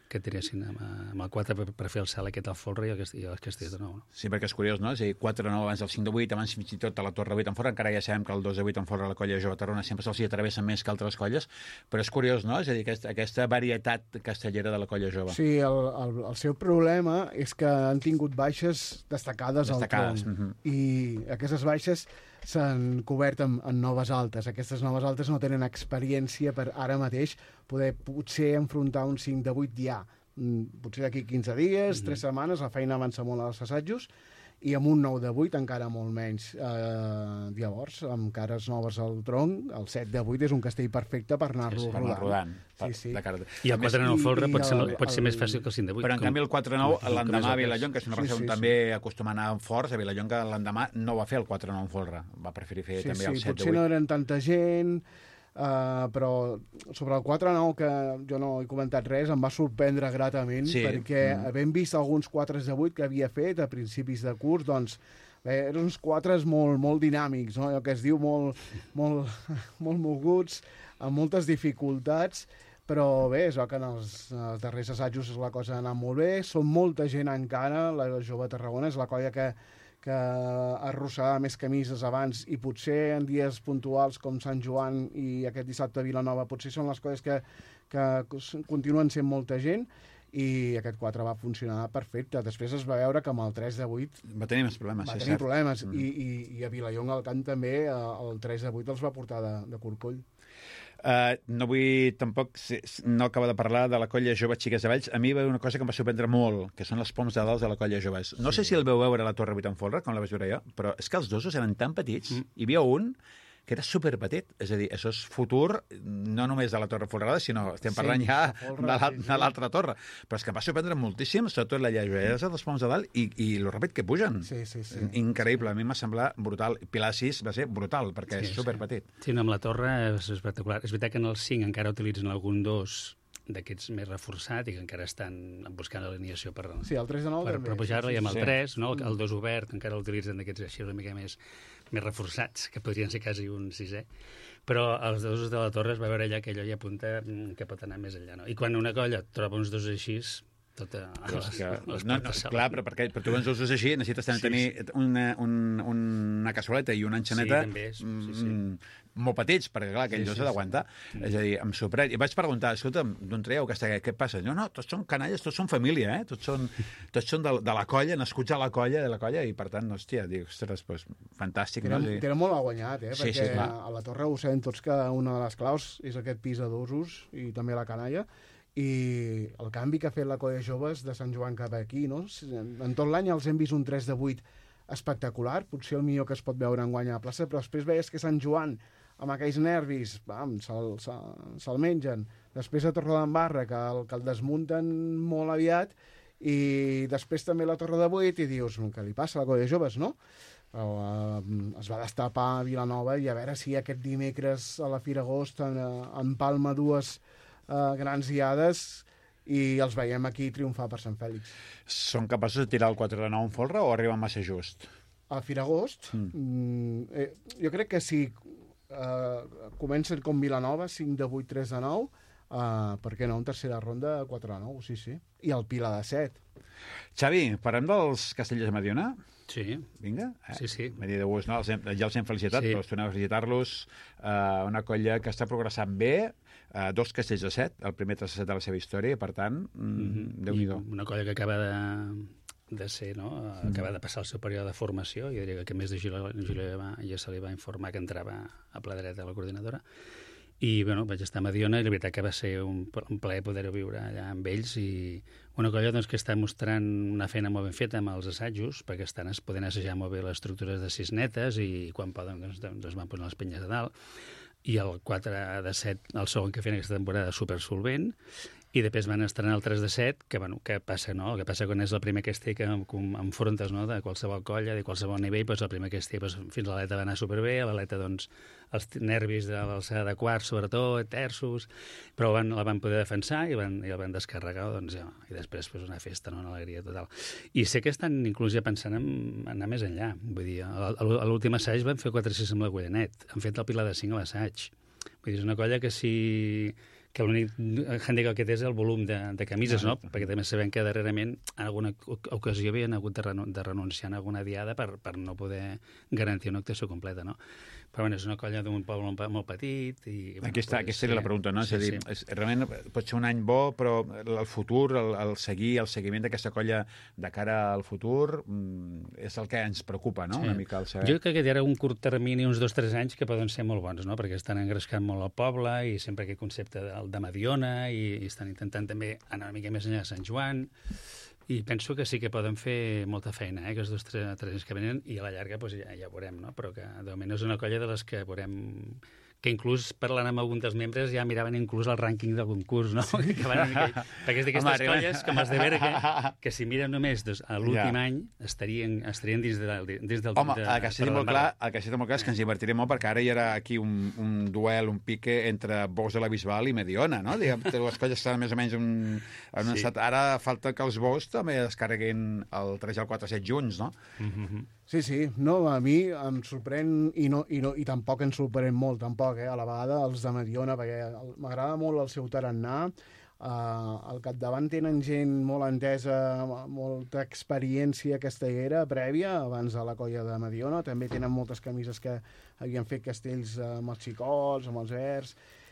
que tiressin amb, amb el quatre per, per fer el salt aquest al folre i el, i el Castells de nou. No? Sí, perquè és curiós, no? És a dir, quatre nou abans del cinc de vuit, abans fins i tot a la Torre vuit en folre, encara ja sabem que el dos de vuit en folre a la colla Jove Tarragona sempre se'ls hi atravessen més que altres colles, però és curiós, no? És a dir, aquesta, aquesta varietat castellera de la colla jove. Sí, el, el, el seu problema és que han tingut baixes destacades, destacades al tronc, uh-huh. i aquestes baixes s'han cobert amb, amb noves altes. Aquestes noves altes no tenen experiència per ara mateix poder potser enfrontar un cinc de vuit ja. Potser d'aquí quinze dies, mm-hmm. tres setmanes, la feina avança molt als assajos, i amb un nou de vuit encara molt menys. Eh, llavors, amb cares noves al tronc, el set de vuit és un castell perfecte per anar-lo sí, sí, rodant. rodant. Sí, sí. De cara... I el quatre nou folre pot, ser, pot ser més fàcil que el cinc de vuit. Però en com... canvi el quatre nou l'endemà a Vilallonga, que és una sí, regió sí, també sí. acostuma a anar forts, a Vilallonga l'endemà no va fer el quatre nou en folre, va preferir fer sí, també sí, el set de vuit. Potser no eren tanta gent, Uh, però sobre el quatre nou, que jo no he comentat res, em va sorprendre gratament, sí. perquè mm. havent vist alguns quatre de vuit que havia fet a principis de curs, doncs bé, eren uns quatre molt, molt dinàmics, no? Allò que es diu molt, molt, molt moguts, amb moltes dificultats, però bé, és que en els, en els darrers assajos la cosa ha anat molt bé, són molta gent encara, la Jove Tarragona és la colla que que arrossegava més camises abans, i potser en dies puntuals com Sant Joan i aquest dissabte a Vilanova potser són les coses que, que continuen sent molta gent, i aquest quatre va funcionar perfecte. Després es va veure que amb el tres de vuit va tenir més problemes, va sí, tenir cert. problemes Mm. I, i, i a Vilallonga al Camp també el tres de vuit els va portar de, de corcoll. Uh, no vull tampoc no acabar de parlar de la colla jove Xiques de Valls. A mi va haver una cosa que em va sorprendre molt, que són les poms de dalt de la colla joves. No sí. sé si el veu veure a la Torre vuit en folre, com la vaig veure jo, però és que els dosos eren tan petits. Mm. Hi havia un que era superpetit, és a dir, això és futur no només de la Torre Folrada, sinó estem parlant sí, ja de l'altra torre. Però és que em va sorprendre moltíssim, sobretot la lleugeresa dels poms de dalt i, i el ràpid que pugen. Sí, sí, sí. Increïble, a mi m'ha semblat brutal. Pilar sis va ser brutal, perquè sí, és superpetit. Sí. sí, no, amb la torre és espectacular. És veritat que en el cinc encara utilitzen algun dos d'aquests més reforçat i que encara estan buscant l'alineació per, sí, el tres de nou per, també, per pujar-la, sí, i amb el sí. tres, no? El dos obert encara l'utilitzen d'aquests així una mica més més reforçats, que podrien ser quasi un sisè, però els dosos de la torre es va veure allà que allò hi apunta que pot anar més enllà, no? I quan una colla troba uns dos així, tota les, que, les no, no, clar, però perquè per trobar uns dosos així necessites sí, tenir sí. Una, un, una cassoleta i una enxaneta sí, també és, sí, sí. Mm, molt petits, perquè clar, aquell sí, dos s'ha sí, d'aguantar. Sí. És a dir, em sorprèn. I vaig preguntar, escolta, d'on traieu aquesta... Què passa? No, no, tots són canalles, tots són família, eh? Tots són, tots són de, de la colla, nascuts a la colla, de la colla, i per tant, hòstia, dic, ostres, pues, fantàstic. Tenen, no? Sí. tenen molt a guanyat, eh? Sí, perquè sí, a la Torre ho sabem tots que una de les claus és aquest pis de dosos i també la canalla, i el canvi que ha fet la colla joves de Sant Joan cap aquí, no? En tot l'any els hem vist un tres de vuit espectacular, potser el millor que es pot veure en guanyar a plaça, però després veies que Sant Joan, amb aquells nervis, se'l se, se mengen. Després a Torredembarra, que el, que el desmunten molt aviat, i després també la Torre de vuit, i dius, què li passa a la colla joves, no? Però, uh, es va destapar a Vilanova, i a veure si aquest dimecres a la Fira Agost en, en palma dues Uh, grans diades i els veiem aquí triomfar per Sant Fèlix. Són capaços de tirar el quatre de nou en folre o arriben massa just? A Firagost, mm. Mm, eh, jo crec que si uh, comencen com Vilanova, cinc de vuit, tres de nou, uh, per què no, en tercera ronda, quatre de nou, sí, sí. I el Pilar de set. Xavi, parlem dels Castellers de Mediona? Sí. Vinga. Eh, sí, sí. Medi de gust, no? Els hem, ja els hem felicitat, sí. Però us tornem a felicitar-los. Uh, una colla que està progressant bé, uh, dos castells de set, el primer tres de set de la seva història, i per tant, mm, mm-hmm. Déu-n'hi-do. Una colla que acaba de, de ser, no? Mm. Acaba de passar el seu període de formació, jo diria que més de Julià ja se li va informar que entrava a pla dreta a la coordinadora. I, bueno, vaig estar a Mediona i la veritat que va ser un, un plaer poder-ho viure allà amb ells, i una colla doncs, que està mostrant una feina molt ben feta amb els assajos, perquè estan podent assajar molt bé les estructures de sis netes, i quan poden doncs, doncs van posar les penyes de dalt, i el quatre de set, el segon que feien aquesta temporada, super solvent, i després van estrenar el tres de set, que, bueno, que passa, no? El que passa quan és el primer castell que enfrontes, no? De qualsevol colla, de qualsevol nivell, doncs el primer castell doncs, fins a l'aleta va anar superbé, a l'aleta, doncs, els nervis de l'alçada de quarts, sobretot, terços, però van, la van poder defensar i, van, i la van descarregar, doncs, ja, i després pues, una festa, no? Una alegria total. I sé que estan inclús ja pensant en anar més enllà. Vull dir, a l'últim assaig van fer quatre sis amb la Guallanet, han fet el Pilar de cinc a l'assaig. Vull dir, és una colla que si... que l'únic handicap que té és el volum de, de camises, no? Perquè també sabem que darrerament en alguna ocasió havien hagut de, renu de renunciar a alguna diada per, per no poder garantir una actuació completa, no? Però bueno, és una colla d'un poble molt petit i... Bueno, aquesta, pues, aquesta era la pregunta, no? Sí, és a dir, sí. és, realment pot ser un any bo, però el futur, el, el seguir, el seguiment d'aquesta colla de cara al futur és el que ens preocupa, no? Sí. Una mica el saber. Jo crec que hi ha un curt termini, uns dos o tres anys, que poden ser molt bons, no? Perquè estan engrescant molt el poble i sempre aquest concepte del de Mediona i, i estan intentant també anar una mica més enllà de Sant Joan i penso que sí que poden fer molta feina, eh, aquests dos o tres, tres anys que venen i a la llarga pues, ja, ja veurem, no? Però que de moment és una colla de les que veurem que inclús parlant amb algun dels membres ja miraven inclús el rànquing del concurs, no? Sí. Que van, que, perquè és d'aquestes colles com els de Berga, que, que si miren només doncs, a l'últim ja. any estarien, estarien dins, de, dins del... Home, de, el que s'ha dit molt, clar, el que s'ha dit molt clar és que ens divertirem molt perquè ara hi ha aquí un, un duel, un pique entre Bous de la Bisbal i Mediona, no? Diguem, les colles estan més o menys un, en un sí. estat... Ara falta que els Bous també es carreguin el tres i el quatre set junts, no? Mm-hmm. Sí, sí. No, a mi em sorprèn i, no, i, no, i tampoc ens sorprèn molt, tampoc, eh, a la vegada, els de Mediona, perquè m'agrada molt el seu tarannà. Uh, al capdavant tenen gent molt entesa, molta experiència castellera prèvia, abans de la colla de Mediona. També tenen moltes camises que havien fet castells amb els xicots, amb els verds.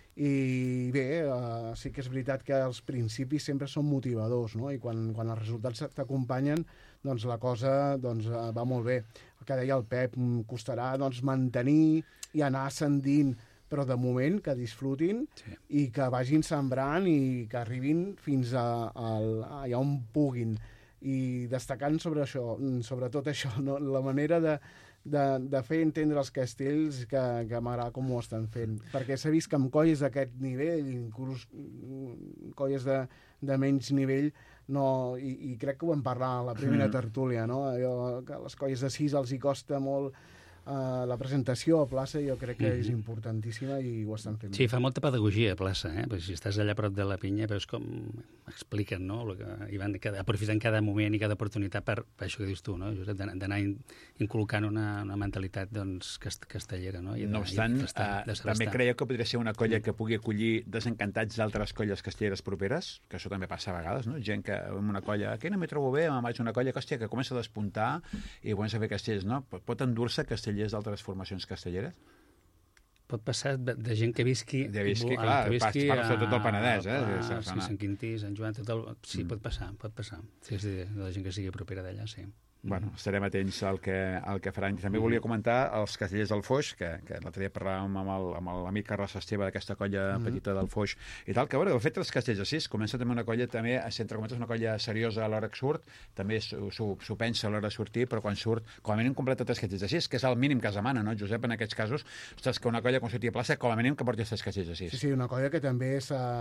I bé, uh, sí que és veritat que els principis sempre són motivadors, no? I quan, quan els resultats t'acompanyen, doncs la cosa doncs, uh, va molt bé. El que deia el Pep, costarà doncs, mantenir i anar ascendint, però de moment que disfrutin sí. i que vagin sembrant i que arribin fins a, a, a allà on puguin. I destacant sobre això, sobre tot això, no? La manera de, de, de fer entendre els castells que, que m'agrada com ho estan fent. Perquè s'ha vist que amb colles d'aquest nivell, inclús colles de, de menys nivell, no, i, i crec que ho vam parlar a la primera tertúlia, no? Allò, que a les colles de sis els hi costa molt uh, la presentació a plaça, jo crec que és importantíssima i ho estan fent. Sí, fa molta pedagogia a plaça, eh? Perquè si estàs allà a prop de la pinya, veus com expliquen, no? Lo que, i van cada, aprofitant cada moment i cada oportunitat per, per això que dius tu, no? D'anar in, inculcant una, una mentalitat doncs, cast, castellera, no? I no de, obstant, i estar, uh, també creieu que podria ser una colla que pugui acollir desencantats d'altres colles castelleres properes? Que això també passa a vegades, no? Gent que en una colla, aquí no m'hi trobo bé, me'n vaig a una colla que, hòstia, que comença a despuntar i comença a fer castells, no? Pot, pot endur-se castellers d'altres formacions castelleres? Pot passar de, de gent que visqui... De visqui, clar, que visqui parla a, tot el Penedès, eh? A, a, sí, Sant Quintí, Sant Joan, tot el... Sí, mm. pot passar, pot passar. Sí, sí, de la gent que sigui propera d'allà, sí. Bueno, estarem atents al que, al que faran. També volia comentar els castellers del Foix, que, que l'altre dia parlàvem amb l'amic Carles Esteve d'aquesta colla mm -hmm. petita del Foix i tal, que a veure, heu fet tres castells de sis, comença també una colla, també, entre cometes, una colla seriosa a l'hora que surt, també s'ho pensa a l'hora de sortir, però quan surt, com a mínim completa tres castells de sis, que és el mínim que es demana, no, Josep, en aquests casos, ostres, que una colla quan surti a plaça, com a mínim que porti tres castells de sis. Sí, sí, una colla que també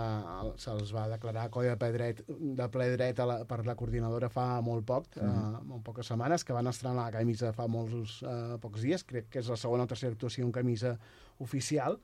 se'ls va declarar colla de ple dret, de ple dret a la, per la coordinadora fa molt poc, mm -hmm. uh, molt poques setmanes, que van estrenar la camisa fa molts uh, pocs dies, crec que és la segona o tercera actuació en camisa oficial,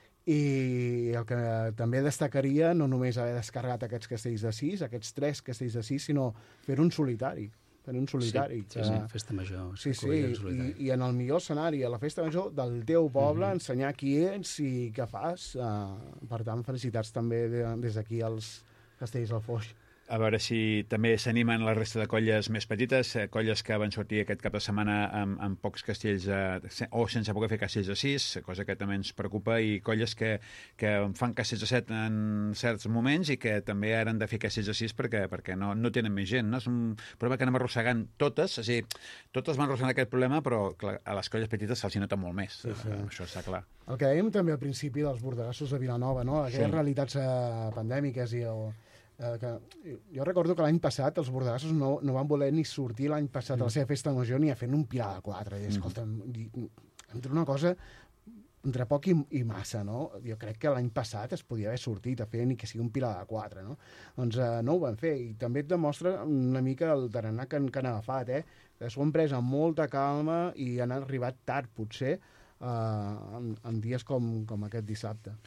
i el que també destacaria no només haver descarregat aquests castells de sis, aquests tres castells de sis, sinó fer un solitari, fer un solitari. Sí, sí, sí, festa major. Sí, sí, i, i en el millor escenari, a la festa major del teu poble, mm -hmm. ensenyar qui ets i què fas. Uh, per tant, felicitats també de, des d'aquí als castells del Foix. A veure si també s'animen la resta de colles més petites, eh, colles que van sortir aquest cap de setmana amb, amb pocs castells eh, o sense poder fer castells de sis, cosa que també ens preocupa, i colles que, que fan castells de set en certs moments i que també ara han de fer castells de sis perquè, perquè no, no tenen més gent. No? És un problema que anem arrossegant totes, és a dir, totes van arrossegant aquest problema, però clar, a les colles petites se'ls nota molt més. Sí, sí. Això està clar. El que dèiem també al principi dels bordegassos de Vilanova, no? Aquelles sí. realitats eh, pandèmiques i el... Eh, que, jo recordo que l'any passat els bordegassos no, no van voler ni sortir l'any passat mm. a la seva festa major ni a fer un pilar de quatre. I, escolta'm, mm. entre una cosa, entre poc i, i massa, no? Jo crec que l'any passat es podia haver sortit a fer ni que sigui un pilar de quatre, no? Doncs eh, no ho van fer, i també et demostra una mica el tarannà que, que han agafat, eh? Que s'ho han pres amb molta calma i han arribat tard, potser, Uh, en, en dies com, com aquest dissabte.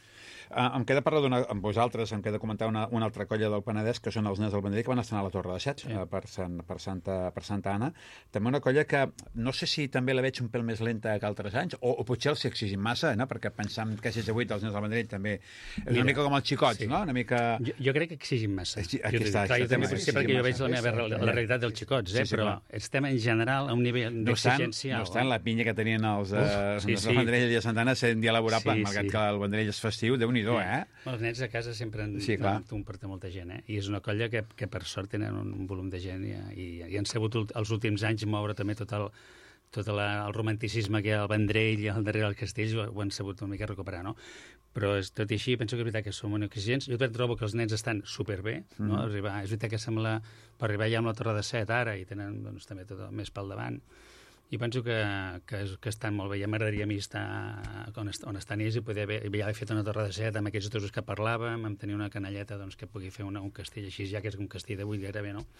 Uh, em queda parlar d'una, amb vosaltres, em queda comentar una, una altra colla del Penedès, que són els Nens del Vendrell, que van estrenar a la Torre de Set, sí. uh, per, Sant, per, Santa, per Santa Anna. També una colla que no sé si també la veig un pèl més lenta que altres anys, o, o potser els exigim massa, no? Perquè pensam que si és avui dels Nens del Vendrell també és una Mira, mica com els xicots, sí. no? Una mica... Jo, jo crec que exigim massa. Aquí jo, està, clar, jo també potser perquè jo veig la meva la, la realitat dels xicots, eh? Sí, sí, però clar. Estem en general a un nivell no d'exigència... No estan la pinya que tenien els uh, sí, sí. Vendrell i a Santa Anna sent dia laborable, sí, malgrat sí. que el Vendrell és festiu, Déu-n'hi-do, sí. eh? Els nens a casa sempre han, sí, han portat molta gent, eh? I és una colla que, que per sort tenen un volum de gent i, i, i han sabut els últims anys moure també tot el, tot la, el romanticisme que hi ha al Vendrell i al darrere del castell, ho, ho han sabut una mica recuperar, no? Però és, tot i així, penso que és veritat que som molt exigents. Jo trobo que els nens estan superbé, no? Mm. Arribar, és veritat que sembla per arribar ja amb la Torre de Set ara i tenen doncs, també tot més pel davant. I penso que, que, que estan molt bé. Ja m'agradaria a mi estar on, est on estan ells i poder haver, ja haver fet una Torre de Set amb aquests autors que parlàvem, amb tenir una canalleta doncs, que pugui fer una, un castell així, ja que és un castell de vuit gairebé, no?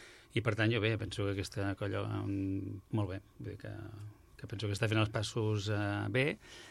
I per tant jo bé, penso que aquesta colla um, molt bé, vull dir que, que penso que està fent els passos uh, bé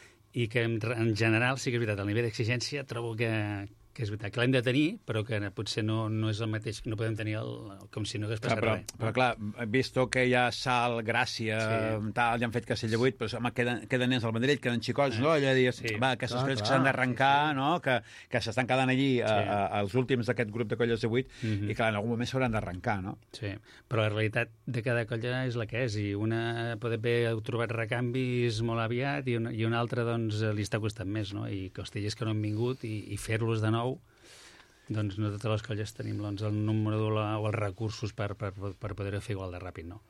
i que en, en general sí que és veritat, el nivell d'exigència trobo que, que és veritat, que l'hem de tenir, però que potser no, no és el mateix, no podem tenir el, com si no hagués passat clar, però, res. Però clar, visto que hi ha Sal, Gràcia, sí. tal, ja han fet Castell de Vuit, però home, queden, queden nens al Vendrell, queden xicots, eh. no? Allò de dir, sí. va, aquestes clar, colles clar. que s'han d'arrencar, sí, sí. no? Que, que s'estan quedant allí sí. a, a, als últims d'aquest grup de colles de vuit, mm -hmm. i clar, en algun moment s'hauran d'arrencar, no? Sí, però la realitat de cada colla és la que és, i una pot haver trobat recanvis molt aviat, i una, i una altra, doncs, li està costant més, no? I costellers que no han vingut, i, i fer-los de nou, doncs no totes les colles tenim doncs, el número o els recursos per, per, per poder-ho fer igual de ràpid, no?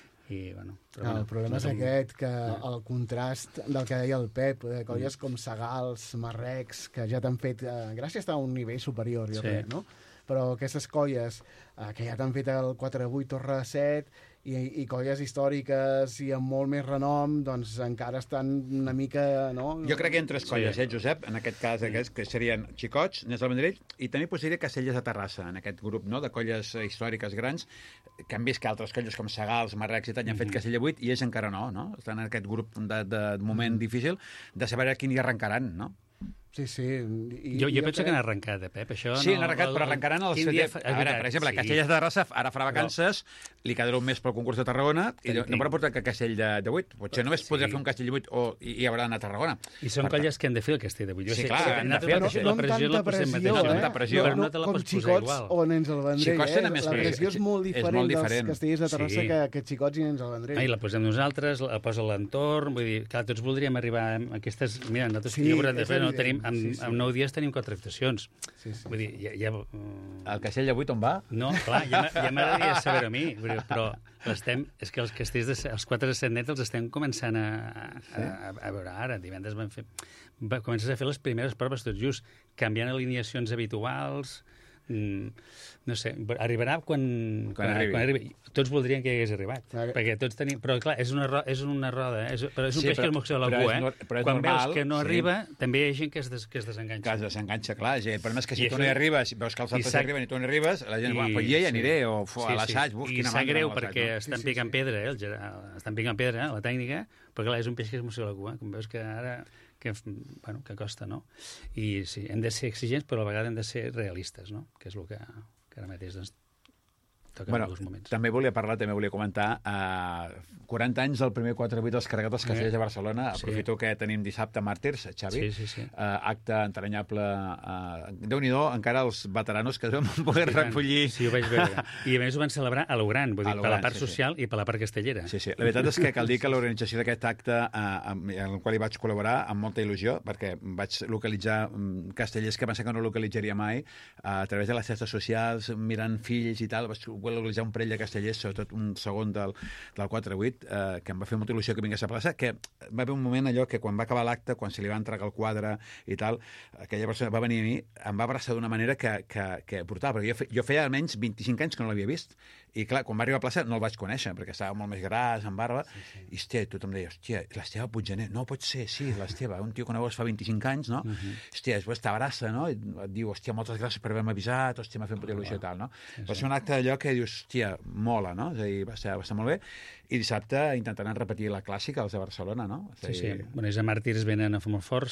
I, bueno, però, no, bueno, el problema és aquest, que el contrast del que deia el Pep, de colles com Sagals, Marrecs, que ja t'han fet... Eh, Gràcia està a un nivell superior, jo sí. crec, no? Però aquestes colles eh, que ja t'han fet el quatre vuit, Torre de Set, i, i colles històriques i amb molt més renom, doncs encara estan una mica... No? Jo crec que hi ha tres colles, sí. eh, Josep? En aquest cas, aquests, que serien Xicots, Nens del Vendrell, i també posaria Castelles de Terrassa, en aquest grup no? de colles històriques grans, que han vist que altres colles com Sagals, Marrecs i tal, ja han fet mm-hmm. Castell de Vuit, i ells encara no, no? Estan en aquest grup de, de moment difícil de saber a quin hi arrencaran, no? Sí, sí. I, jo jo penso crec... que han arrencat, eh, Pep? Això sí, no, han arrencat, el, però arrencaran el setembre. Fa... A veure, per exemple, sí. Castelles de Terrassa ara farà vacances, però... li quedarà un mes pel concurs de Tarragona, i no pot portar que Castell de, de Vuit. Potser només sí. podrà fer un Castell de Vuit o, i, i haurà d'anar a Tarragona. I són per colles que han de fer el Castell de Vuit. Sí, clar, han de fer no, no, amb tanta pressió, eh? Tanta pressió. No, no, com Xicots o Nens del Vendrell, eh? La pressió és molt diferent dels Castellers de Terrassa que Xicots i Nens del Vendrell. I la posem nosaltres, la posa l'entorn, vull dir, clar, tots voldríem arribar a aquestes... Mira, nosaltres ja ho haurem de fer, no tenim... Amb nou dies tenim quatre actuacions. Sí, sí. Vull dir, ja... ja uh... El Castell de Vuit on va? No, clar, ja, ja m'agradaria saber a mi, però estem, és que els castells, de, els quatre de set nets els estem començant a, a, sí? a, a veure ara. Divendres vam fer... Va, comences a fer les primeres proves tot just, canviant alineacions habituals... Mm, no sé, arribarà quan, quan, quan, arribi. quan arribi. Tots voldrien que hagués arribat, Clar. perquè tots tenim... Però, clar, és una, ro és una roda, eh? és, però és un sí, peix però, que es moxa a l'algú, eh? No, quan normal, veus que no sí. arriba, també hi ha gent que es, des, que es desenganxa. Que es desenganxa, clar. El problema és que si I tu no hi arribes, veus que els altres arriben i tu no arribes, la gent, bueno, pues jo hi aniré, o sí, a l'assaig, sí. I sap greu perquè estan picant pedra, eh? Estan picant pedra, la tècnica, però, clar, és un peix que es moxa a l'algú, eh? Com veus que ara... que, bueno, que costa, no? I sí, hem de ser exigents, però a la vegada hem de ser realistes, no? Que és el que, que ara mateix doncs, toca bueno, en alguns moments. També volia parlar, també volia comentar uh, quaranta anys del primer quatre vuit dels carregats dels Castellers de Barcelona. Sí. Aprofito que tenim dissabte màrtirs, Xavi. Sí, sí, sí. Uh, acte entranyable. Uh, Déu-n'hi-do, encara els veteranos que vam poder sí, recollir. Sí, ho vaig veure. I a més ho van celebrar a lo gran, vull dir, per la part sí, social sí. i per la part castellera. Sí, sí. La veritat és que cal dir que l'organització d'aquest acte, uh, en el qual hi vaig col·laborar amb molta il·lusió, perquè vaig localitzar um, castellers que pensava que no localitzaria mai, uh, a través de les xarxes socials, mirant fills i tal, vaig localitzar un parell de castellers, sobretot un segon del, del quatre vuit, eh, que em va fer molta il·lusió que vingués a plaça, que va haver un moment allò que quan va acabar l'acte, quan se li va entregar el quadre i tal, aquella persona va venir a mi, em va abraçar d'una manera que, que, que portava, perquè jo, fe, jo feia almenys vint-i-cinc anys que no l'havia vist, i clar, quan va arribar a plaça no el vaig conèixer, perquè estava molt més gras, amb barba, sí, sí. i hòstia, tothom deia, hòstia, l'Esteve Puiggener, no pot ser, sí, l'Esteve, un tio que no veus fa vint-i-cinc anys, no? Uh -huh. Hòstia, després t'abraça, no? I et diu, hòstia, moltes gràcies per haver-me avisat, hòstia, m'ha fet molta il·lusió i tal, no? Sí, sí. Va ser un acte d'allò que dius, hòstia, mola, no? És a dir, va ser, va ser molt bé. I dissabte intentaran repetir la clàssica, els de Barcelona, no? És sí, dir... sí. Bueno, ells a Màrtirs venen a fer molt forts,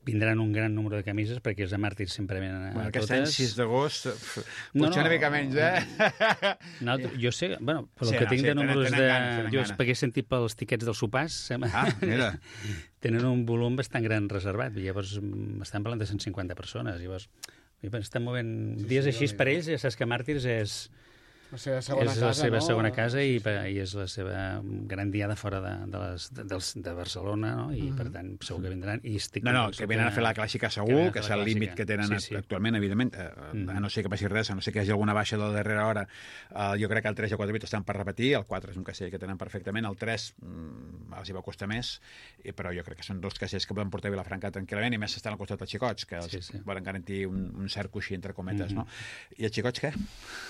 vindran un gran número de camises, perquè els de màrtirs sempre venen a bueno, totes. Aquest any, sis d'agost, potser no, no, una mica menys, eh? No, jo sé, bueno, per sí, el que no, tinc sí, de números tenen, tenen de... gana, tenen jo gana. perquè he sentit pels tiquets dels sopars, Ah, mira. tenen un volum bastant gran reservat, i llavors estan parlant de cent cinquanta persones, llavors estan movent sí, dies sí, així no, per ells, ja saps que Màrtirs és... La seva segona és casa, la seva no? segona casa i, Sí, sí. i és la seva gran diada fora de, de, les, de, dels, de Barcelona, no? I, mm-hmm. per tant, segur que vindran. I estic No, no, convençut que venen a fer la clàssica que segur, venen a que fer és la el límit clàssica. que tenen Sí, sí. actualment, evidentment, eh, Mm. a no ser que passi res, a no ser que hi hagi alguna baixa de la darrera hora. Eh, jo crec que el tres i el quatre estan per repetir, el quatre és un castell que tenen perfectament, el tres mm, els hi va costar més, i, però jo crec que són dos castells que poden portar a Vilafranca tranquil·lament, i més estan al costat dels xicots, que els Sí, sí. volen garantir un, un cert coixí, entre cometes, Mm-hmm. no? I els xicots, què?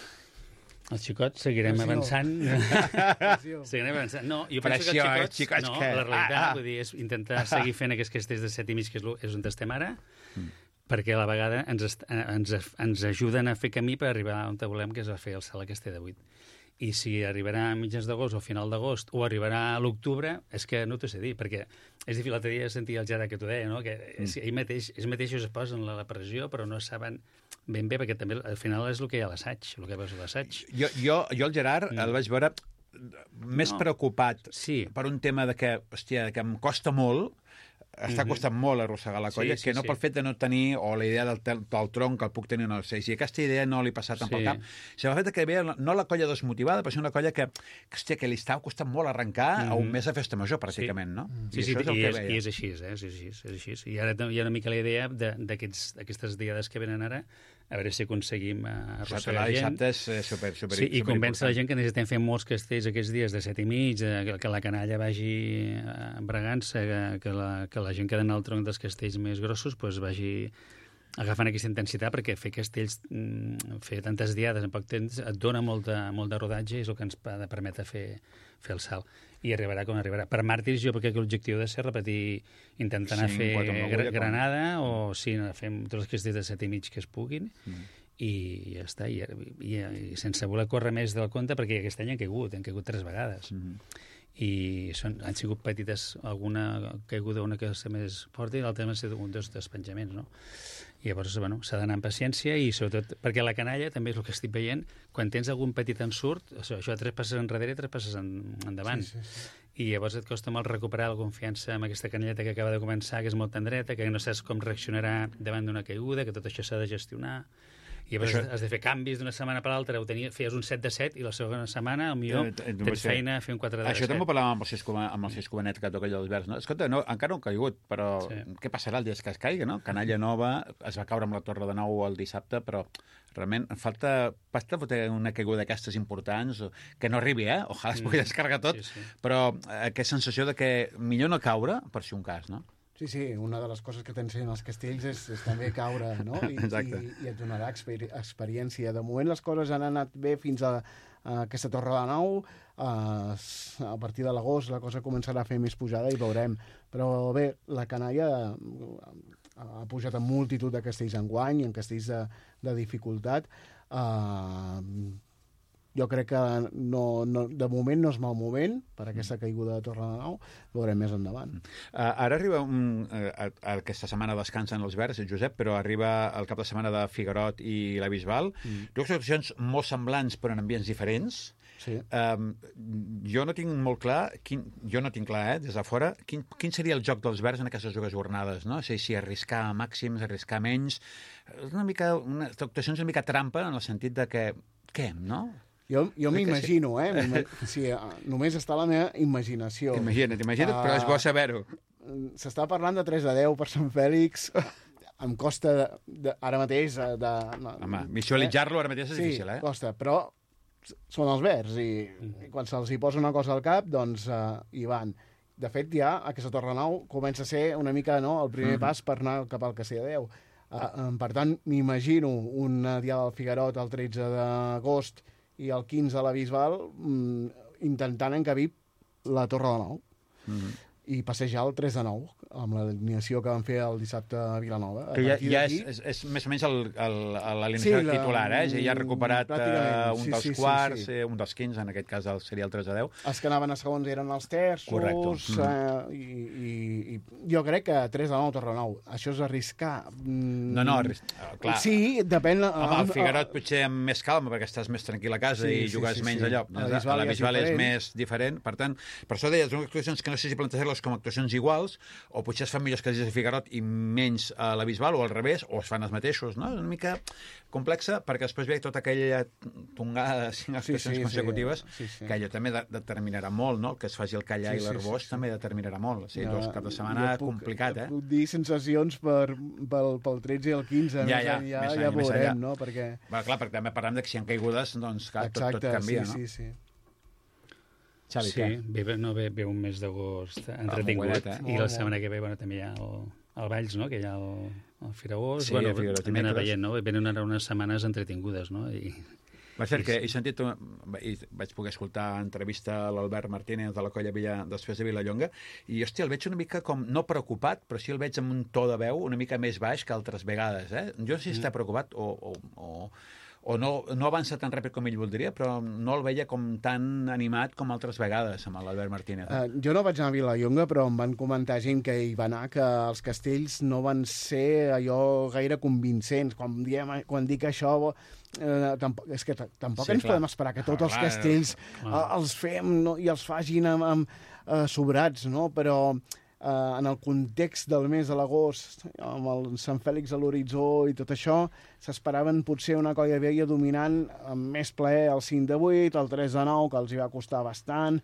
Els xicots seguirem Pressió. avançant. Pressió. seguirem avançant. No, jo penso Pressió, que eh, els xicots... xicots, no, què? la realitat, Ah, ah. vull dir, és intentar seguir fent aquests castells de set i mig, que és, lo, és on estem ara, mm. perquè a la vegada ens, est, ens, ens ajuden a fer camí per arribar on volem, que és a fer el salt a castell de vuit. I si arribarà a mitjans d'agost o a final d'agost o arribarà a l'octubre, és que no t'ho sé dir, perquè és difícil. L'altre dia sentia el Gerard que t'ho deia, no? Que és, ell mateix, ells mateixos es posen la, la pressió, però no saben ben bé, perquè també al final és el que hi ha a l'assaig, el que veus a l'assaig. Jo, jo, jo el Gerard Mm. el vaig veure més No. preocupat Sí. per un tema de que, hòstia, que em costa molt, està Mhm. costant molt arrossegar la colla, Sí, sí, que no sí. pel fet de no tenir, o la idea del, tel- del tronc que el puc tenir, no sé, si aquesta idea no li ha passat tant Sí. pel cap, si el fet que veia no la colla desmotivada, però sí una colla que, que, hòstia, que li estava costant molt arrencar a un Mhm. mes de festa major, pràcticament, no? Sí, I sí, això és el i, que és, veia. i és així, eh? Sí, sí, és així. I ara hi ha una mica la idea de- d'aquests- d'aquestes diades que venen ara, a veure si aconseguim eh, arrossegar Dissabte, gent. dissabte és eh, super, super, Sí, i super convèncer la gent que necessitem fer molts castells aquests dies de set i mig, eh, que, que la canalla vagi eh, bregant-se, que, que, la, que la gent que ha d'anar al tronc dels castells més grossos pues, vagi agafant aquesta intensitat, perquè fer castells, mm, fer tantes diades en poc temps, et dona molt de, molt de rodatge i és el que ens ha de permetre fer, fer el salt. I arribarà com arribarà. Per Màrtirs jo crec que l'objectiu ha de ser repetir, intentar anar a Cinc, fer quatre amb l'agulla, com- Granada, o sí, anar a fer tots els castells de set i mig que es puguin, Mm. i ja està, i, i, i sense voler córrer més del compte, perquè aquest any han caigut, han caigut tres vegades. Mhm. I són, han sigut petites, alguna caiguda, una que va ser més forta, i l'altra va ser un dos despenjaments, no? I llavors, bueno, s'ha d'anar amb paciència, i sobretot, perquè la canalla, també és el que estic veient, quan tens algun petit ensurt, això, això tres passes enrere i tres passes en, endavant. Sí, sí, sí. I llavors et costa molt recuperar la confiança amb aquesta canalleta que acaba de començar, que és molt tendreta, que no saps com reaccionarà davant d'una caiguda, que tot això s'ha de gestionar. I llavors Això- has de fer canvis d'una setmana per l'altra, ho tenies, feies un set de set i la segona setmana, potser, Eh, eh, tens sí. feina a fer un quatre de Això set. també ho parlàvem amb el Cisco, amb el Cisco Benet, que toca allò dels verds, no? Escolta, no, encara no ha caigut, però Sí. què passarà el dia que es caigui, no? Canalla Nova es va caure amb la torre de nou el dissabte, però realment falta, falta fotre una caiguda d'aquestes importants, o- que no arribi, eh? Ojalà es pugui descarregar tot, Sí, sí. però eh, aquesta sensació de que millor no caure, per si un cas, no? Sí, sí, una de les coses que t'ensenyen els castells és, és també caure, no? I, Exacte. i, i et donarà exper experiència. De moment les coses han anat bé fins a, a aquesta torre de nou. A, a partir de l'agost la cosa començarà a fer més pujada i veurem. Però bé, la canalla ha pujat en multitud de castells enguany, en castells de, de dificultat. Uh, jo crec que no, no, de moment no és mal moment per aquesta caiguda de Torre de Nou, veurem més endavant. Uh, ara arriba un, uh, aquesta setmana descansen els verds, Josep, però arriba el cap de setmana de Figuerot i la Bisbal. Mm. Dues situacions molt semblants però en ambients diferents. Sí. Um, jo no tinc molt clar, quin, jo no tinc clar, eh, des de fora, quin, quin seria el joc dels verds en aquestes dues jornades, no? O sigui, si arriscar màxims, arriscar menys... És una mica, una actuació una mica trampa en el sentit de que, què, no? Jo, jo Crec que m'imagino, eh? M'ima- Sí, eh, només està la meva imaginació. Imagina't, imagina't, uh, però és bo saber-ho. S'està parlant de tres a deu per Sant Fèlix. Em costa de, de, ara mateix... eh, De, no, Home, visualitzar-lo ara mateix és sí, difícil, eh? costa, però són els verds i, i quan se'ls hi posa una cosa al cap, doncs uh, hi van. De fet, ja aquesta Torre Nou comença a ser una mica no, el primer Mhm. pas per anar cap al Castell de Déu. Uh, per tant, m'imagino un dia del Figuerot el tretze d'agost i el quinze a la Bisbal mm, intentant encabir la Torre de Nou. Mhm. i passejar el tres de nou, amb l'alineació que vam fer el dissabte a Vilanova. Que ja, ja és, és, és més o menys l'alineació Sí, la- titular, eh? Ja ha recuperat eh, pràcticament, un sí, dels sí, sí, quarts, sí. eh, un dels quinze, en aquest cas el- seria el tres a deu. Els que anaven a segons eren els terços, Correcte. eh, i, i, i jo crec que tres de nou, torre nou. Això és arriscar. Mm, No, no, arris- clar. Sí, depèn... Home, el eh, Figuerot potser amb més calma, perquè estàs més tranquil a casa Sí, i sí, jugues sí, menys sí. allò. A la Bisbal A la ja és Bisbal és diferent. més diferent. Per tant, per això deies, unes actuacions que no sé si plantejar-les com actuacions iguals, o potser es fan millors que els dies de Figuerot i menys a la Bisbal, o al revés, o es fan els mateixos, no? És una mica complexa, perquè després ve tota aquella tongada de cinc actuacions sí, sí, consecutives, sí, sí. que allò també de determinarà molt, no? El que es faci el Callà Sí, i sí, l'Arbós sí, sí. també determinarà molt. O sigui, Ja, dos caps de setmana jo puc- complicat, eh? Puc dir sensacions per, pel, pel tretze i el quinze. Ja, més ja, enllà, més ja enllà, més veurem, enllà. no? Perquè... Bueno, clar, perquè també parlem de que si hi ha caigudes, doncs clar, tot, tot Exacte, canvia, sí, no? sí, sí. Xavi, Sí, què? ve, no, ve, ve un mes d'agost entretingut, mogudet, eh? i la setmana que ve bueno, també hi ha el, el Valls, no? Que hi ha el, el Firagós, Sí, bueno, el Figueroa també anar dimecres. veient, no? Venen ara unes setmanes entretingudes, no? I, Va ser que he sentit, una, i vaig poder escoltar entrevista a l'Albert Martínez de la Colla Villa després de Vilallonga, i hòstia, el veig una mica com, no preocupat, però sí el veig amb un to de veu una mica més baix que altres vegades, eh? Jo no sé si està preocupat o, o, o, o no, no avança tan ràpid com ell voldria, però no el veia com tan animat com altres vegades amb l'Albert Martínez. Uh, jo no vaig anar a Vilallonga, però em van comentar gent que hi va anar, que els castells no van ser allò gaire convincents. Quan, diem, quan dic això, eh, tampoc, és que tampoc Sí, sí, ens clar. podem esperar que tots Ah, els clar, castells clar. eh, els fem no? i els facin amb, amb eh, sobrats, no? Però eh, en el context del mes de l'agost, amb el Sant Fèlix a l'horitzó i tot això, s'esperaven potser una Colla Vella dominant amb més plaer el cinc de vuit, el tres de nou, que els hi va costar bastant,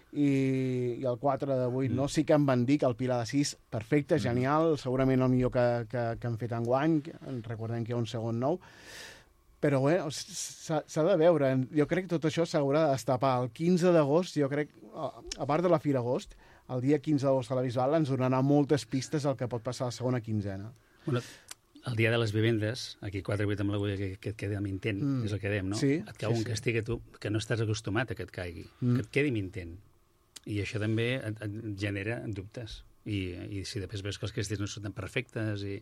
i, i el quatre de vuit, no? Sí que em van dir que el Pilar de sis, perfecte, genial, segurament el millor que, que, que han fet enguany, recordem que hi ha un segon nou, però bé, s'ha s'ha de veure. Jo crec que tot això s'haurà d'estapar. El quinze d'agost, jo crec, a a part de la Fira Agost, el dia quinze d'agost a la Bisbal ens donarà moltes pistes del que pot passar a la segona quinzena. bueno, el dia de les vivendes, aquí quatre vuit amb l'agulla que, que et quedi amb intent, Mm. mm. és el que dèiem, no? Sí, et cau sí, un sí. castig a tu que no estàs acostumat a que et caigui, Mm. que et quedi amb intent. I això també et, et genera dubtes. I, I si després veus que els castigs no són tan perfectes i...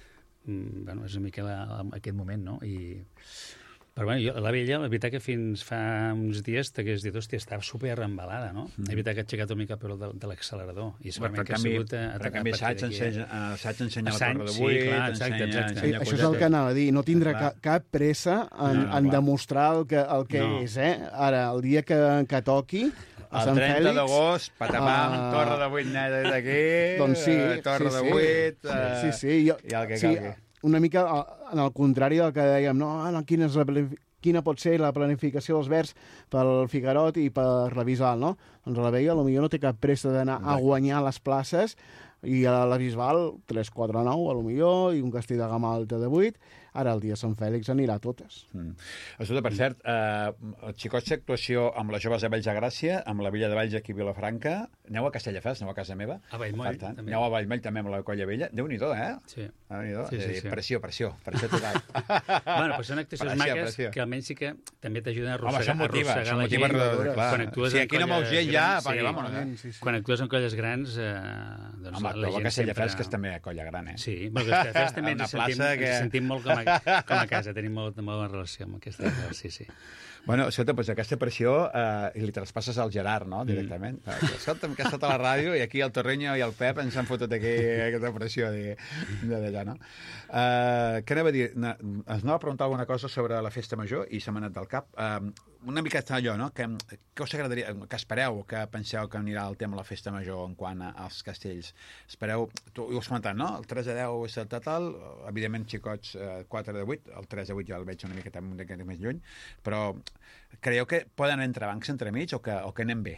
Mm, bueno, és una mica la, aquest moment, no? I... Però bueno, jo, a la vella, la veritat que fins fa uns dies t'hagués dit, hòstia, estava super embalada, no? Mm. La veritat que ha aixecat una mica però de, de l'accelerador. I Per segurament que ha canvi, sigut a, a per atacar canvi a partir Saig d'aquí, ensenya, eh? uh, Saig ensenya A la Saig, torre de sí, vuit, clar, exacte, ensenya, exacte. Sí, ensenya això és cosetes. el que anava a dir. No tindrà Clar. ca, cap pressa en, No, no, en clar. demostrar el que, el que No. és, eh? Ara, el dia que, que toqui, a El Sant trenta Fèlix... d'agost, patapam, ah, torre de vuit net d'aquí, Doncs sí, eh, torre sí, de sí. vuit, eh, Sí, sí, jo, i el que sí, calgui. una mica eh, en el contrari del que dèiem, no, ah, no quina, és la, planifi- quina pot ser la planificació dels Verds pel Figuerot i per la Bisbal, no? Doncs la Vella potser no té cap pressa d'anar a guanyar les places i a la Bisbal tres quatre nou, potser, i un castell de gamma alta de vuit. Ara el dia Sant Fèlix anirà a totes. Mm. Escolta, per cert, eh, el xicotxe actuació amb les joves de Valls de Gràcia, amb la Villa de Valls aquí a Vilafranca. Aneu a Castelldefels, aneu a casa meva. A Vallmoll, Per tant, també. Aneu a Vallmoll també amb la Colla Vella. Déu-n'hi-do, eh? Sí. Déu-n'hi-do. Sí, sí, Eh, sí. Pressió, pressió, pressió total. Bueno, però són actuacions Pressió, maques pressió. que almenys sí que també t'ajuden a Home, arrossegar, això motiva, arrossegar això la motiva, gent. però, clar. Quan actues Si en aquí no mous colles gent ja, grans, perquè, sí. vámonos, Sí, sí. Quan actues en colles grans, eh, doncs Home, la, però la a gent Castelldefels, sempre... que és també a Colla Gran, eh? Sí, bueno, Castelldefels també Una ens, sentim, plaça que... que- ens sentim molt com a, com a casa, tenim molt, molt bona relació amb Castelldefels, sí, sí. Bueno, escolta, doncs aquesta pressió eh, i li traspasses al Gerard, no?, directament. Mm. Escolta'm, que ha estat a la ràdio i aquí el Torreño i el Pep ens han fotut aquí aquesta pressió de- de- d'allà, no? Uh, què anava a dir? Na, es anava a preguntar alguna cosa sobre la festa major i se m'ha anat del cap. Uh, una mica està allò, no?, que, que us agradaria, que espereu, que penseu que anirà el tema de la festa major en quant a, als castells. Espereu, tu ho has comentat, no?, el tres de deu és el total, evidentment xicots eh, quatre de vuit, el tres de vuit ja el veig una miqueta més lluny, però creieu que poden entrar bancs entremig o que, o que anem bé?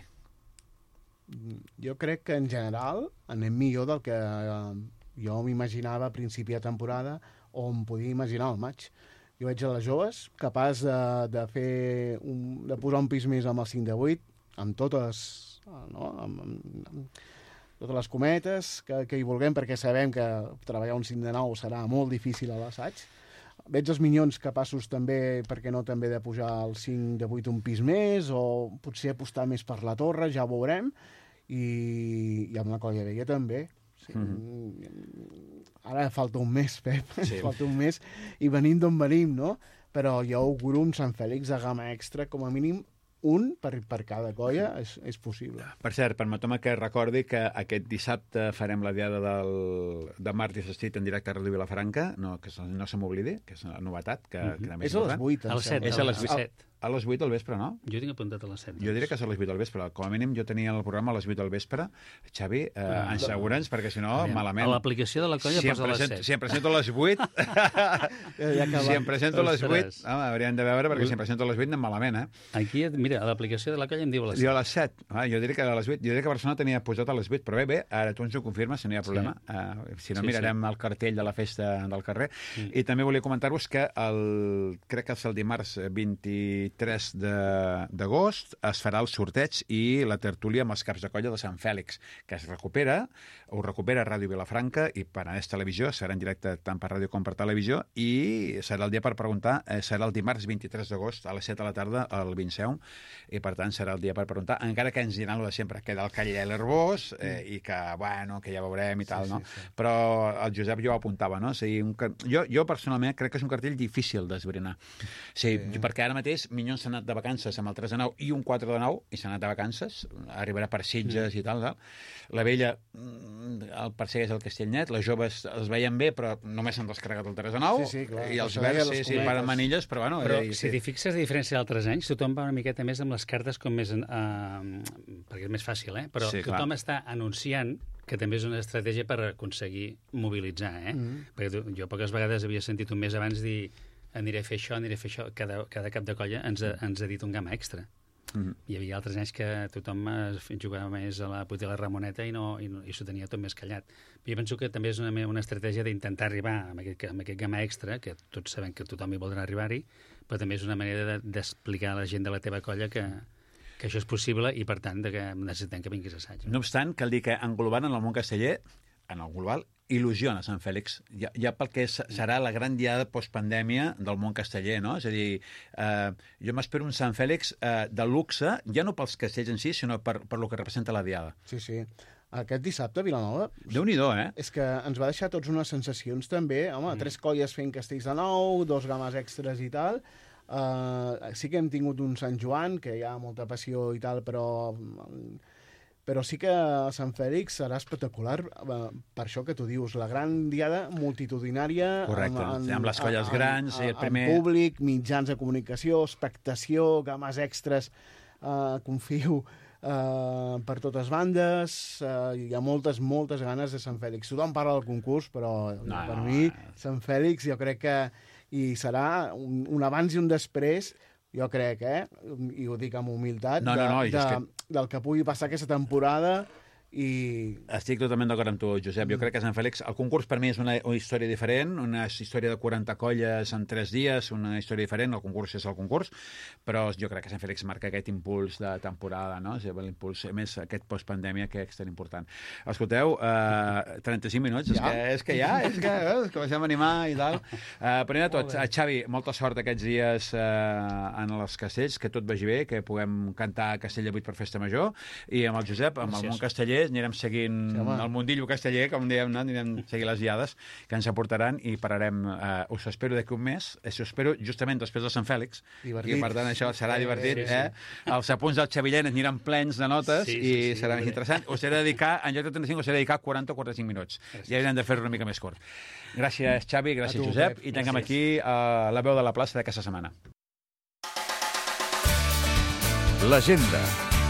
Jo crec que en general anem millor del que eh, jo m'imaginava a principi de temporada o em podia imaginar al maig. Jo veig a les joves capaç de, de fer un, de posar un pis més amb el cinc de vuit, amb totes, eh, no? amb, amb, amb totes les cometes que, que hi vulguem, perquè sabem que treballar un cinc de nou serà molt difícil a l'assaig. Veig els minyons capaços també, perquè no, també de pujar el cinc de vuit un pis més, o potser apostar més per la torre, ja ho veurem. i, i amb la Colla Vella també. Sí, mm-hmm. Ara falta un mes, Pep, sí. falta un mes, i venim d'on venim, no? Però jo auguro un Sant Fèlix de gamma extra, com a mínim, un per, per cada colla és, és possible. Per cert, permeteu-me que recordi que aquest dissabte farem la diada del, de Martins Street en directe a Ràdio Vilafranca, no, que no se m'oblidi, que és una novetat. Que, mm-hmm. que és a les vuit. A les set. És a les vuit. A les vuit del vespre, no? Jo tinc apuntat a les set. Jo diria que és a les vuit del vespre. Com a mínim jo tenia el programa a les vuit del vespre. Xavi, eh, ah, assegura'ns, perquè si no, Aviam, malament. A l'aplicació de la colla si posa a les set. Si em presento a les vuit... si em presento a les vuit... Home, hauríem de veure, perquè si em presento a les vuit anem malament, eh? Aquí, mira, a l'aplicació de la colla em diu a les set. Jo a les set. Ah, jo diria que a les vuit. Jo diria que Barcelona tenia posat a les vuit, però bé, bé, ara tu ens ho confirmes, si no hi ha problema. Sí. Uh, si no, sí, mirarem sí. el cartell de la festa del carrer. Sí. I també volia comentar-vos que el, crec que és el dimarts vint-i-tres de d'agost es farà el sorteig i la tertúlia amb els caps de colla de Sant Fèlix, que es recupera, ho recupera Ràdio Vilafranca i Penedès Televisió, serà en directe tant per ràdio com per televisió, i serà el dia per preguntar, eh, serà el dimarts vint-i-tres d'agost a les set de la tarda al Vinceum, i per tant serà el dia per preguntar, encara que ens diran el de sempre, que del Calle l'Herbós, eh, i que, bueno, que ja veurem i tal, sí, no? Sí, sí. Però el Josep jo ho apuntava, no? O sigui, un, jo, jo personalment crec que és un cartell difícil d'esbrinar. O sigui, sí. perquè ara mateix Minyons s'ha anat de vacances amb el tres de nou i un quatre de nou, i s'ha anat de vacances, arribarà per Sitges mm. i tal, tal. La vella el persegueix el Castellnet, les joves els veien bé, però només s'han descarregat el tres de nou, sí, sí, clar. I els verds sí, sí, paren manilles, però bueno... Però i, si sí. t'hi fixes, a diferència d'altres anys, tothom va una miqueta més amb les cartes com més... Uh, perquè és més fàcil, eh? Però sí, tothom clar. Està anunciant que també és una estratègia per aconseguir mobilitzar, eh? Mm. Perquè jo poques vegades havia sentit un mes abans dir aniré a fer això, aniré a fer això. Cada, cada cap de colla ens ha, ens ha dit un gamma extra. Mm-hmm. Hi havia altres anys que tothom jugava més a la puta i la Ramoneta i, no, i, no, i s'ho tenia tot més callat. Jo penso que també és una, una estratègia d'intentar arribar amb aquest, amb aquest gamma extra, que tots sabem que tothom hi voldrà arribar-hi, però també és una manera d'explicar a la gent de la teva colla que, que això és possible i, per tant, de que necessitem que vinguis a assaig. No obstant, cal dir que englobant en el món casteller, en el global, il·lusiona Sant Fèlix, ja, ja pel que serà la gran diada postpandèmia del món casteller, no? És a dir, eh, jo m'espero un Sant Fèlix eh, de luxe, ja no pels castells en si, sinó per, per lo que representa la diada. Sí, sí. Aquest dissabte a Vilanova... Déu-n'hi-do, eh? És que ens va deixar tots unes sensacions també, home, mm. tres colles fent castells de nou, dos games extras i tal. Uh, sí que hem tingut un Sant Joan, que hi ha molta passió i tal, però... Però sí que Sant Fèlix serà espectacular, per això que tu dius, la gran diada multitudinària... Correcte, amb, amb, amb les colles en, grans... En, i el primer... en públic, mitjans de comunicació, expectació, games extras, eh, confio, eh, per totes bandes, eh, hi ha moltes, moltes ganes de Sant Fèlix. Tothom parla del concurs, però no, per mi, Sant Fèlix, jo crec que hi serà un, un abans i un després... Jo crec, eh? I ho dic amb humilitat, no, no, no, de, de, que... del que pugui passar aquesta temporada i... Estic totalment d'acord amb tu, Josep. Jo crec que Sant Fèlix... El concurs per mi és una, una història diferent, una història de quaranta colles en tres dies, una història diferent, el concurs és el concurs, però jo crec que Sant Fèlix marca aquest impuls de temporada, no? O sigui, l'impuls, més aquest postpandèmia que és tan important. Escolteu, uh, trenta-cinc minuts, ja? és, que, és que ja, és que uh, comencem a animar i tal. Uh, primer de tot, uh, Xavi, molta sort aquests dies uh, en els castells, que tot vagi bé, que puguem cantar Castell de Vuit per Festa Major, i amb el Josep, amb Gràcies. El món casteller, anirem seguint sí, el mundillo casteller, com diem, no? Anirem seguint les diades que ens aportaran i pararem, eh, us espero d'aquí un mes, us espero justament després de Sant Fèlix, divertit. I per tant això serà divertit, sí, sí. eh? Els apunts del Xavillén aniran plens de notes sí, sí, i sí, serà més interessant. Us he de dedicar, en lloc de trenta-cinc, us he de dedicar quaranta o quaranta-cinc minuts. Gràcies. I haurem de fer-ho una mica més curt. Gràcies, Xavi, gràcies, tu, Josep, Pep. I tanquem aquí uh, la veu de la plaça d'aquesta setmana. L'agenda.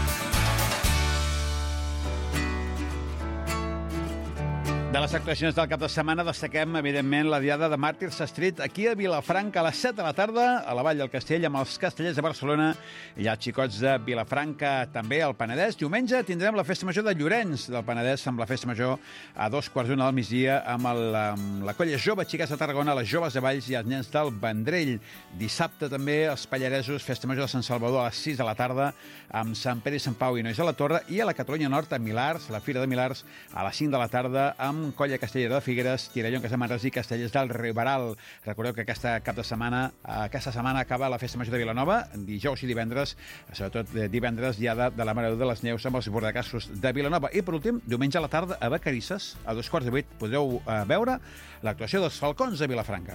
De les actuacions del cap de setmana destaquem, evidentment, la diada de Martins Street aquí a Vilafranca a les set de la tarda, a la Vall del Castell, amb els Castellers de Barcelona i els xicots de Vilafranca, també al Penedès. Diumenge tindrem la Festa Major de Llorenç del Penedès, amb la Festa Major a dos quarts d'una del migdia, amb, el, amb la colla jove Xiques de Tarragona, les joves de Valls i els nens del Vendrell. Dissabte també els Pallaresos, Festa Major de Sant Salvador a les sis de la tarda, amb Sant Pere i Sant Pau i Nois a la Torre, i a la Catalunya Nord, a Milars, la Fira de Milars, a les cinc de la tarda, amb amb Colla Castellera de Figueres, Tirallonques de Manresa i Castellers del Riberal. Recordeu que aquesta cap de setmana, aquesta setmana acaba la Festa Major de Vilanova, dijous i divendres, sobretot divendres, diada de la Mare de les Neus amb els bordacassos de Vilanova. I per últim, diumenge a la tarda a Vacarisses, a dos quarts de vuit, podreu uh, veure l'actuació dels Falcons de Vilafranca.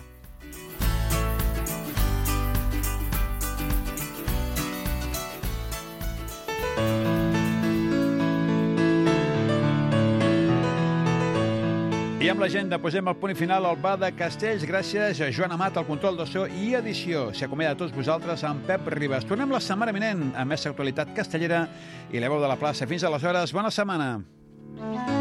I amb l'agenda posem el punt i final al Bar de Castells. Gràcies a Joan Amat, al control de so i edició. S'acomiada a tots vosaltres amb Pep Ribas. Tornem la setmana vinent amb més actualitat castellera i la veu de la plaça. Fins aleshores, bona setmana.